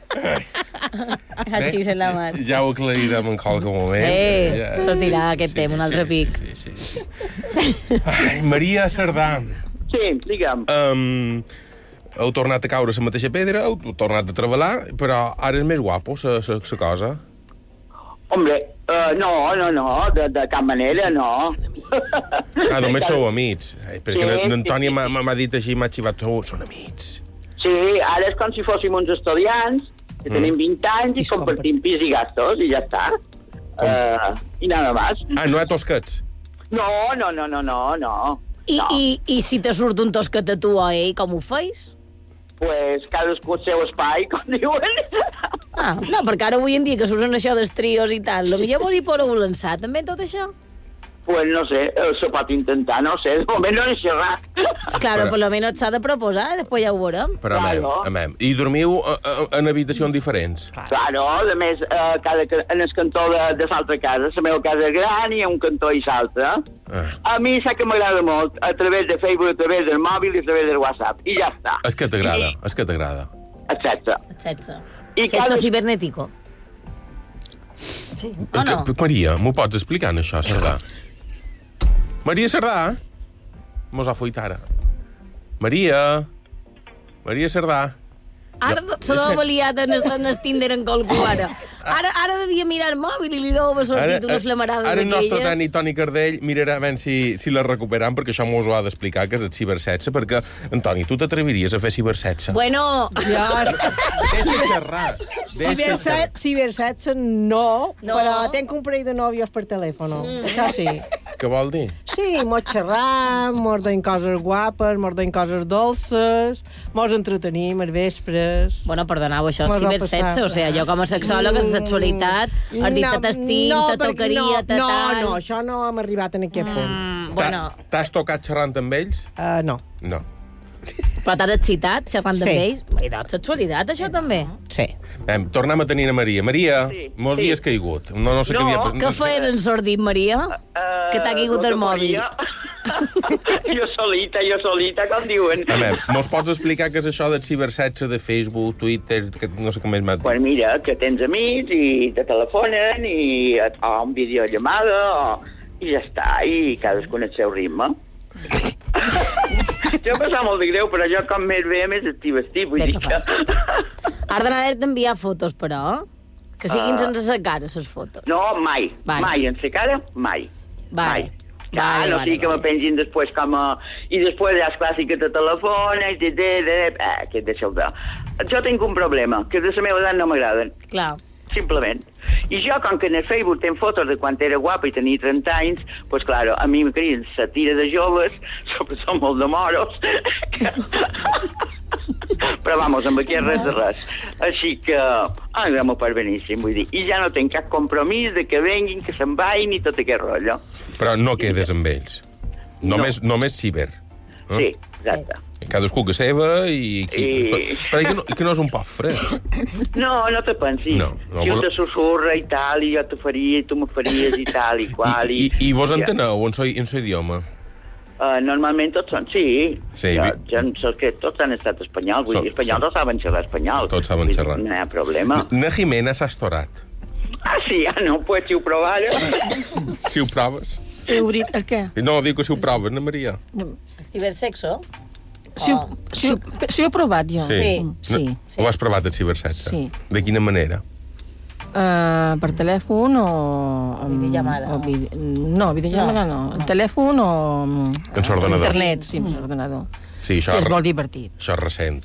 Així se la mar. Ja ho aclarirem en qualque moment. Sortirà aquest tema, un altre pic. Sí. Ai, Maria Cerdà. Sí, digue'm. Heu tornat a caure a la mateixa pedra, heu tornat a treballar, però ara és més guapo, la cosa. Hombre, no, de cap manera, no. Només sou amics. Perquè l'Antònia m'ha dit així, m'ha xivat, són amics. Sí, ara és com si fóssim uns estudiants, que tenim 20 anys i compartim pis i gastos, i ja està. I nada más. No hi ha tosquets? No. I si te surt un tosquet a tu o a ell, com ho feis? Pues cadascú el seu espai, com diuen. No, perquè ara avui en dia que s'usen això dels trios i tal, potser vos hi podeu lançar també tot això? Pues no sé, se pot intentar, no sé, de moment no he xerrat. Claro, per lo menos s'ha de proposar, després ja ho veurem. Però amem. I dormiu en habitacions diferents? Claro, a més, en el cantó de l'altra casa, la meva casa és gran i un cantó i l'altre. A mi sap que m'agrada molt, a través de Facebook, a través del mòbil i a través del WhatsApp, i ja està. És que t'agrada. Exacte. Sexo cibernético. Sí. O no? Maria, m'ho pots explicar, això, Cerdà? Maria Cerdà? Mos ha fuit ara. Maria Cerdà. Ara se l'ha baliat en el Tinder en qualcú, ara. Ara devia mirar el mòbil i li deu haver sortit una flamarada Ara el nostre d'aquelles. Toni Toni Cardell mirarà a veure si la recuperam, perquè això m'ho ha d'explicar, que és el cibersexe, perquè, Antoni, tu t'atreviries a fer cibersexe? Bueno... Deixa xerrar. Cibersexe no, però tenc un parell de nòvios per telèfon. Això sí. Què vol dir? Sí, mos xerram, mos deim coses guapes, mos deim coses dolces, mos entretenim els vespres. Bueno, perdoneu, això és cibersexe, o sigui, jo com a sexòloga, la sexualitat, has dit que t'estim, te tocaria, te tal... No, això no hem arribat en aquest punt. Bueno. T'has tocat xerrant amb ells? No. No. Però t'has excitat xerrant amb ells? I doncs sexualitat, això també? Sí. Tornem a tenir a Maria. Maria, molts dies caigut. No sé què havia... Què feies en sordit, Maria? Que t'ha caigut el mòbil. Jo solita, com diuen. A veure, mos pots explicar què és això del cibersexe de Facebook, Twitter, que no sé com més m'ha dit? Pues mira, que tens amics i te telefonen i o un videollamada i ja està, i cadascun el seu ritme. Jo em passava molt de greu, però jo com més bé, més estic, vull dir que... Has d'anar a enviar fotos, però, que siguin sense sa cara, les fotos. No, mai, mai, en sa cara, mai. Mai. No sigui que me pengin després com a... I després ja és clàssic que te telefona i que deixeu de... Jo tinc un problema, que de la meva edat no m'agraden. Clar. Simplement. I jo, com que en el Facebook tenc fotos de quan era guapa i tenia 30 anys, pues claro, a mi me crien satira de joves, són molt de moros, però vamos, amb aquí res de res. Així que, anem per beníssim, vull dir. I ja no tenc cap compromís de que venguin, que se'n vagin i tot aquest rotllo. Però no quedes amb ells. Només ciber. Sí, exacte. Cadascú que seva i... Però que no és un poc fred. No te pensis. Si un te susurra i tal, i jo te faria, i tu me faries i tal, i qual... I vos enteneu en seu idioma? Normalment tots són, sí. Jo sé que tots han estat espanyols, vull dir, espanyols no saben xerrar espanyol. Tots saben xerrar. No hi ha problema. Na Jimena s'ha estorat. Sí, no, pues si ho provara. Si ho proves. El què? No, dic que si ho proves, na Maria. Cibersexo? Si ho he provat jo. Sí. Ho has provat, el cibersexe? Sí. De quina manera? Per telèfon o... Videollamada. No, videollamada no. Telèfon o... En l'ordenador. Internet, sí, en l'ordenador. Sí, això és molt divertit. Això és recent.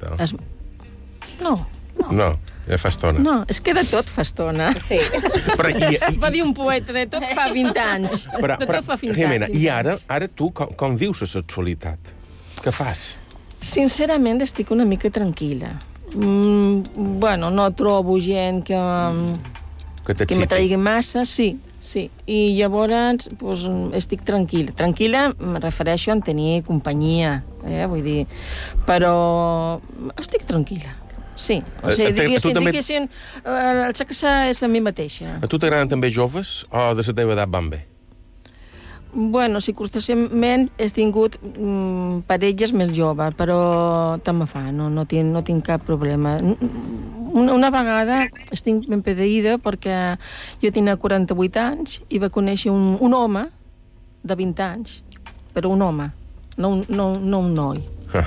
No, ja fa estona. No, és que de tot fa estona. Sí. Va dir un poeta, de tot fa 20 anys. De tot fa 20 anys. Jimena, i ara tu com vius la sexualitat? Què fas? Sincerament, estic una mica tranquil·la. Bueno, no trobo gent que m'atraigui massa, sí. I llavors pues, estic tranquil·la. Tranquil·la me refereixo a tenir companyia, vull dir, però estic tranquil·la. Sí, o sigui, diguéssim, el sexe és a mi mateixa. A tu t'agraden també joves o de la teva edat van bé? Bueno, circumstancialment he tingut parelles més joves, però tant me fa, no tinc cap problema. Una vegada estic ben pedeïda perquè jo tenia 48 anys i va conèixer un home de 20 anys, però un home, no un noi.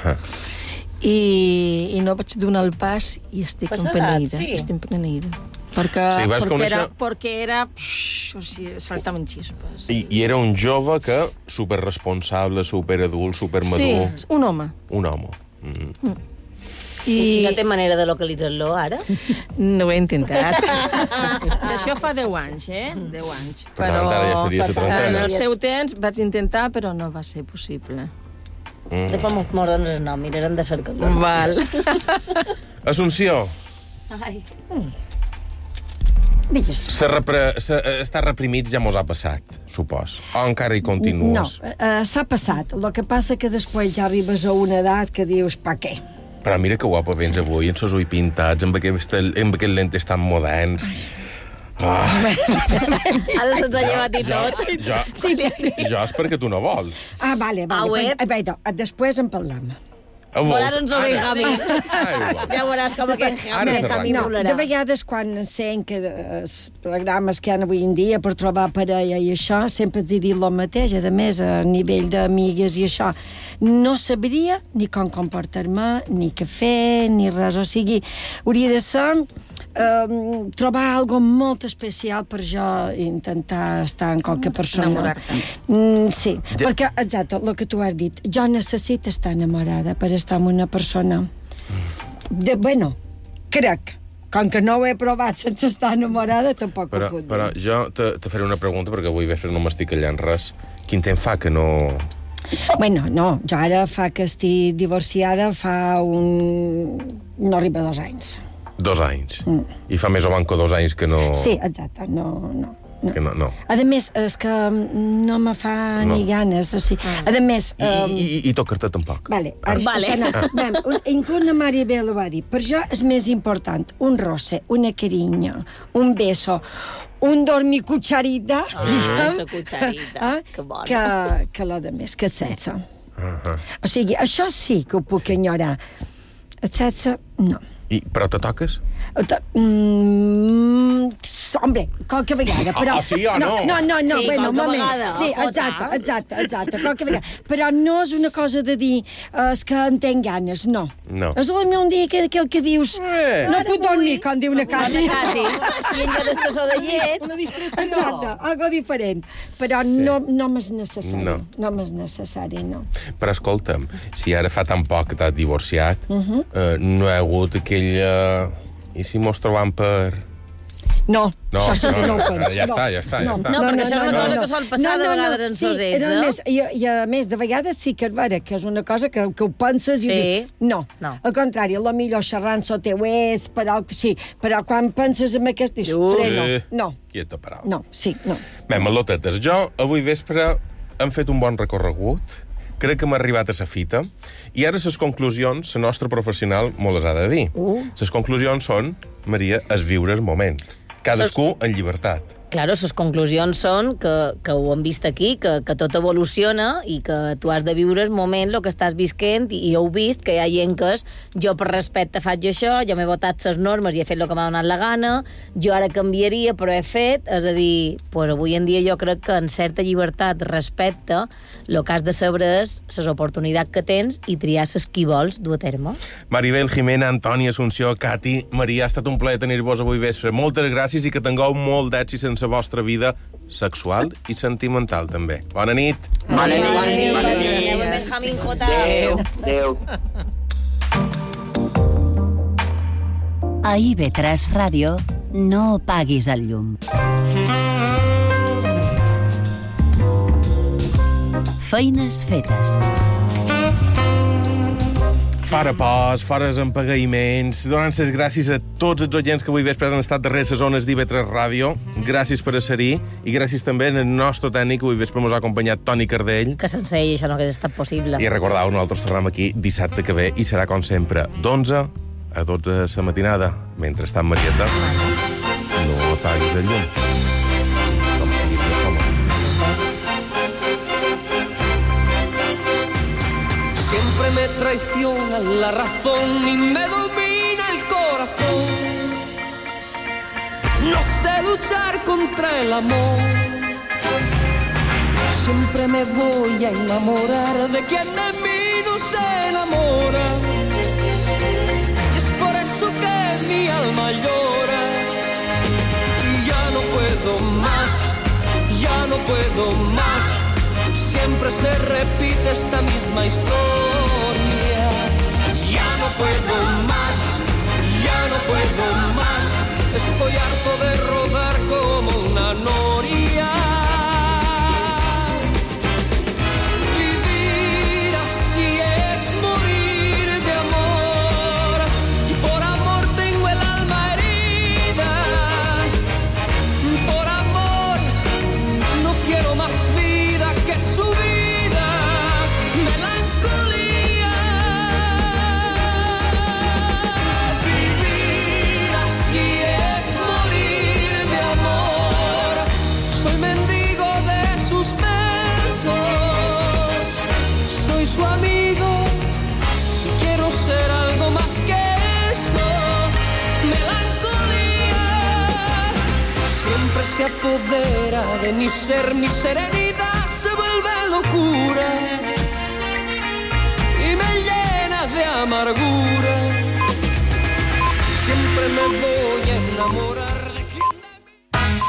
I no vaig donar el pas i estic empeneïda. Estic empeneïda. Perquè era... O sigui, saltaven xispes. I era un jove que superresponsable, superadult, supermadur... Sí, un home. Un home. I no té manera de localitzar-lo, ara? No ho he intentat. Això fa 10 anys, 10 anys. Per tant, ara ja seria la trentena. En el seu temps vaig intentar, però no va ser possible. Després m'ho dones el nom, mirarem de cercar-lo. Val. Assumpció. Ai. Digues. Estar reprimits ja mos ha passat, supos. O encara hi continues? No, s'ha passat. El que passa que després ja arribes a una edat que dius, pa què? Però mira que guapa vens avui, amb els ulls pintats, amb aquests lentes tan moderns. Ara se'ns ha llevat i tot. Jo és perquè tu no vols. Vale. Després en parlem. Veuràs on som amics. Ja veuràs com aquest camí volarà. De vegades, quan sent que els programes que hi ha avui en dia per trobar parella i això, sempre ets dit el mateix, a més, a nivell d'amigues i això, no sabria ni com comportar-me, ni què fer, ni res. O sigui, hauria de ser trobar algo molt especial per jo intentar estar amb qualque persona. Enamorar-te. Sí, perquè, exacte, el que tu has dit, jo necessito estar enamorada per estar amb una persona. Bueno, crec, com que no ho he provat sense estar enamorada, tampoc ho puc dir. Però jo te faré una pregunta, perquè avui vespre no m'estic callant res. Quin temps fa que no... Bueno, no, jo ara fa que estic divorciada fa no arriba 2 anys. 2 anys. I fa més o menys que 2 anys que no... Sí, exacte, no. Que no. A més, és que no me fa ni ganes, o sigui... A més... I tocar-te tampoc. Vale. Inclús la Maribel ho va dir. Per jo és més important un roce, una carinyo, un beso, un dormir cucharita, Esa cucharita, que bona. que lo de més, que el sexe. O sigui, això sí que ho puc enyorar. El sexe, no. Però te toques? Hombre, qualque vegada, però... sí o no? No, Sí, bueno, un qualque moment. vegada. Sí, exacte, qualque vegada. Però no és una cosa de dir és que en tenc ganes, no. És un dia aquell que dius no puc dormir, com diu una Cati. I en lloc d'estació de llet... Exacte, algo diferent. Però no m'és necessari. No m'és necessari, no. Però escolta'm, si ara fa tan poc que t'has divorciat, no hi ha hagut aquella... I si mos trobam per... No, això sí que no ho penso. Ja està. No, perquè això és una cosa que sol passar de vegades en sosets, no? I a més, de vegades sí que és vera, que és una cosa que ho penses i dius... No, al contrari, a lo millor xerrant so teu és, però quan penses en aquest dius, freno, no. Quieta paraula. No, sí, no. Bé, malotetes, jo avui vespre hem fet un bon recorregut, crec que hem arribat a la fita, i ara les conclusions, la nostra professional me les ha de dir. Les conclusions són, Maria, es viure el moment. Cadascú en llibertat. Claro, les conclusions són que ho hem vist aquí, que tot evoluciona i que tu has de viure el moment, el que estàs visquent, i heu vist que hi ha gent que és, jo per respecte faig això, jo m'he votat les normes i he fet el que m'ha donat la gana, jo ara canviaria, però he fet, és a dir, pues avui en dia jo crec que en certa llibertat, respecte, el que has de saber és les oportunitats que tens i triar les qui vols dur a terme. Maribel, Jimena, Antònia, Assumpció, Cati, Maria, ha estat un plaer tenir-vos avui vespre. Moltes gràcies i que tingueu molt d'èxit en la vostra vida sexual i sentimental, també. Bona nit. Bona nit. Benjamín J. Adéu. A IB3 Ràdio no paguis el llum. Feines fetes. Fora pors, fora empagaments, donant les gràcies a tots els oients que avui vespre han estat darrere les zones d'IB3 Ràdio. Gràcies per ser-hi i gràcies també al nostre tècnic que avui vespre ens ha acompanyat, Toni Cardell. Que sense ell això no hagués estat possible. I recordeu, nosaltres tornem aquí dissabte que ve i serà, com sempre, d'11 a 12 de la matinada. Mentrestant, Marieta, no apaguis el llum. Siempre me traiciona la razón y me domina el corazón. No sé luchar contra el amor. Siempre me voy a enamorar de quien de mí no se enamora. Y es por eso que mi alma llora. Y ya no puedo más, ya no puedo más. Siempre se repite esta misma historia. Ya no puedo más, ya no puedo más. Estoy harto de rodar como una noria. Vivir así es morir de amor. Y por amor tengo el alma herida. Por amor no quiero más vida que su vida, melancolía. Vivir así es morir de amor. Soy mendigo de sus besos, soy su amigo y quiero ser algo más que eso, melancolía. Siempre se apodera de mi ser, mi serenidad se vuelve locura y me llena de amargura. Siempre me voy a enamora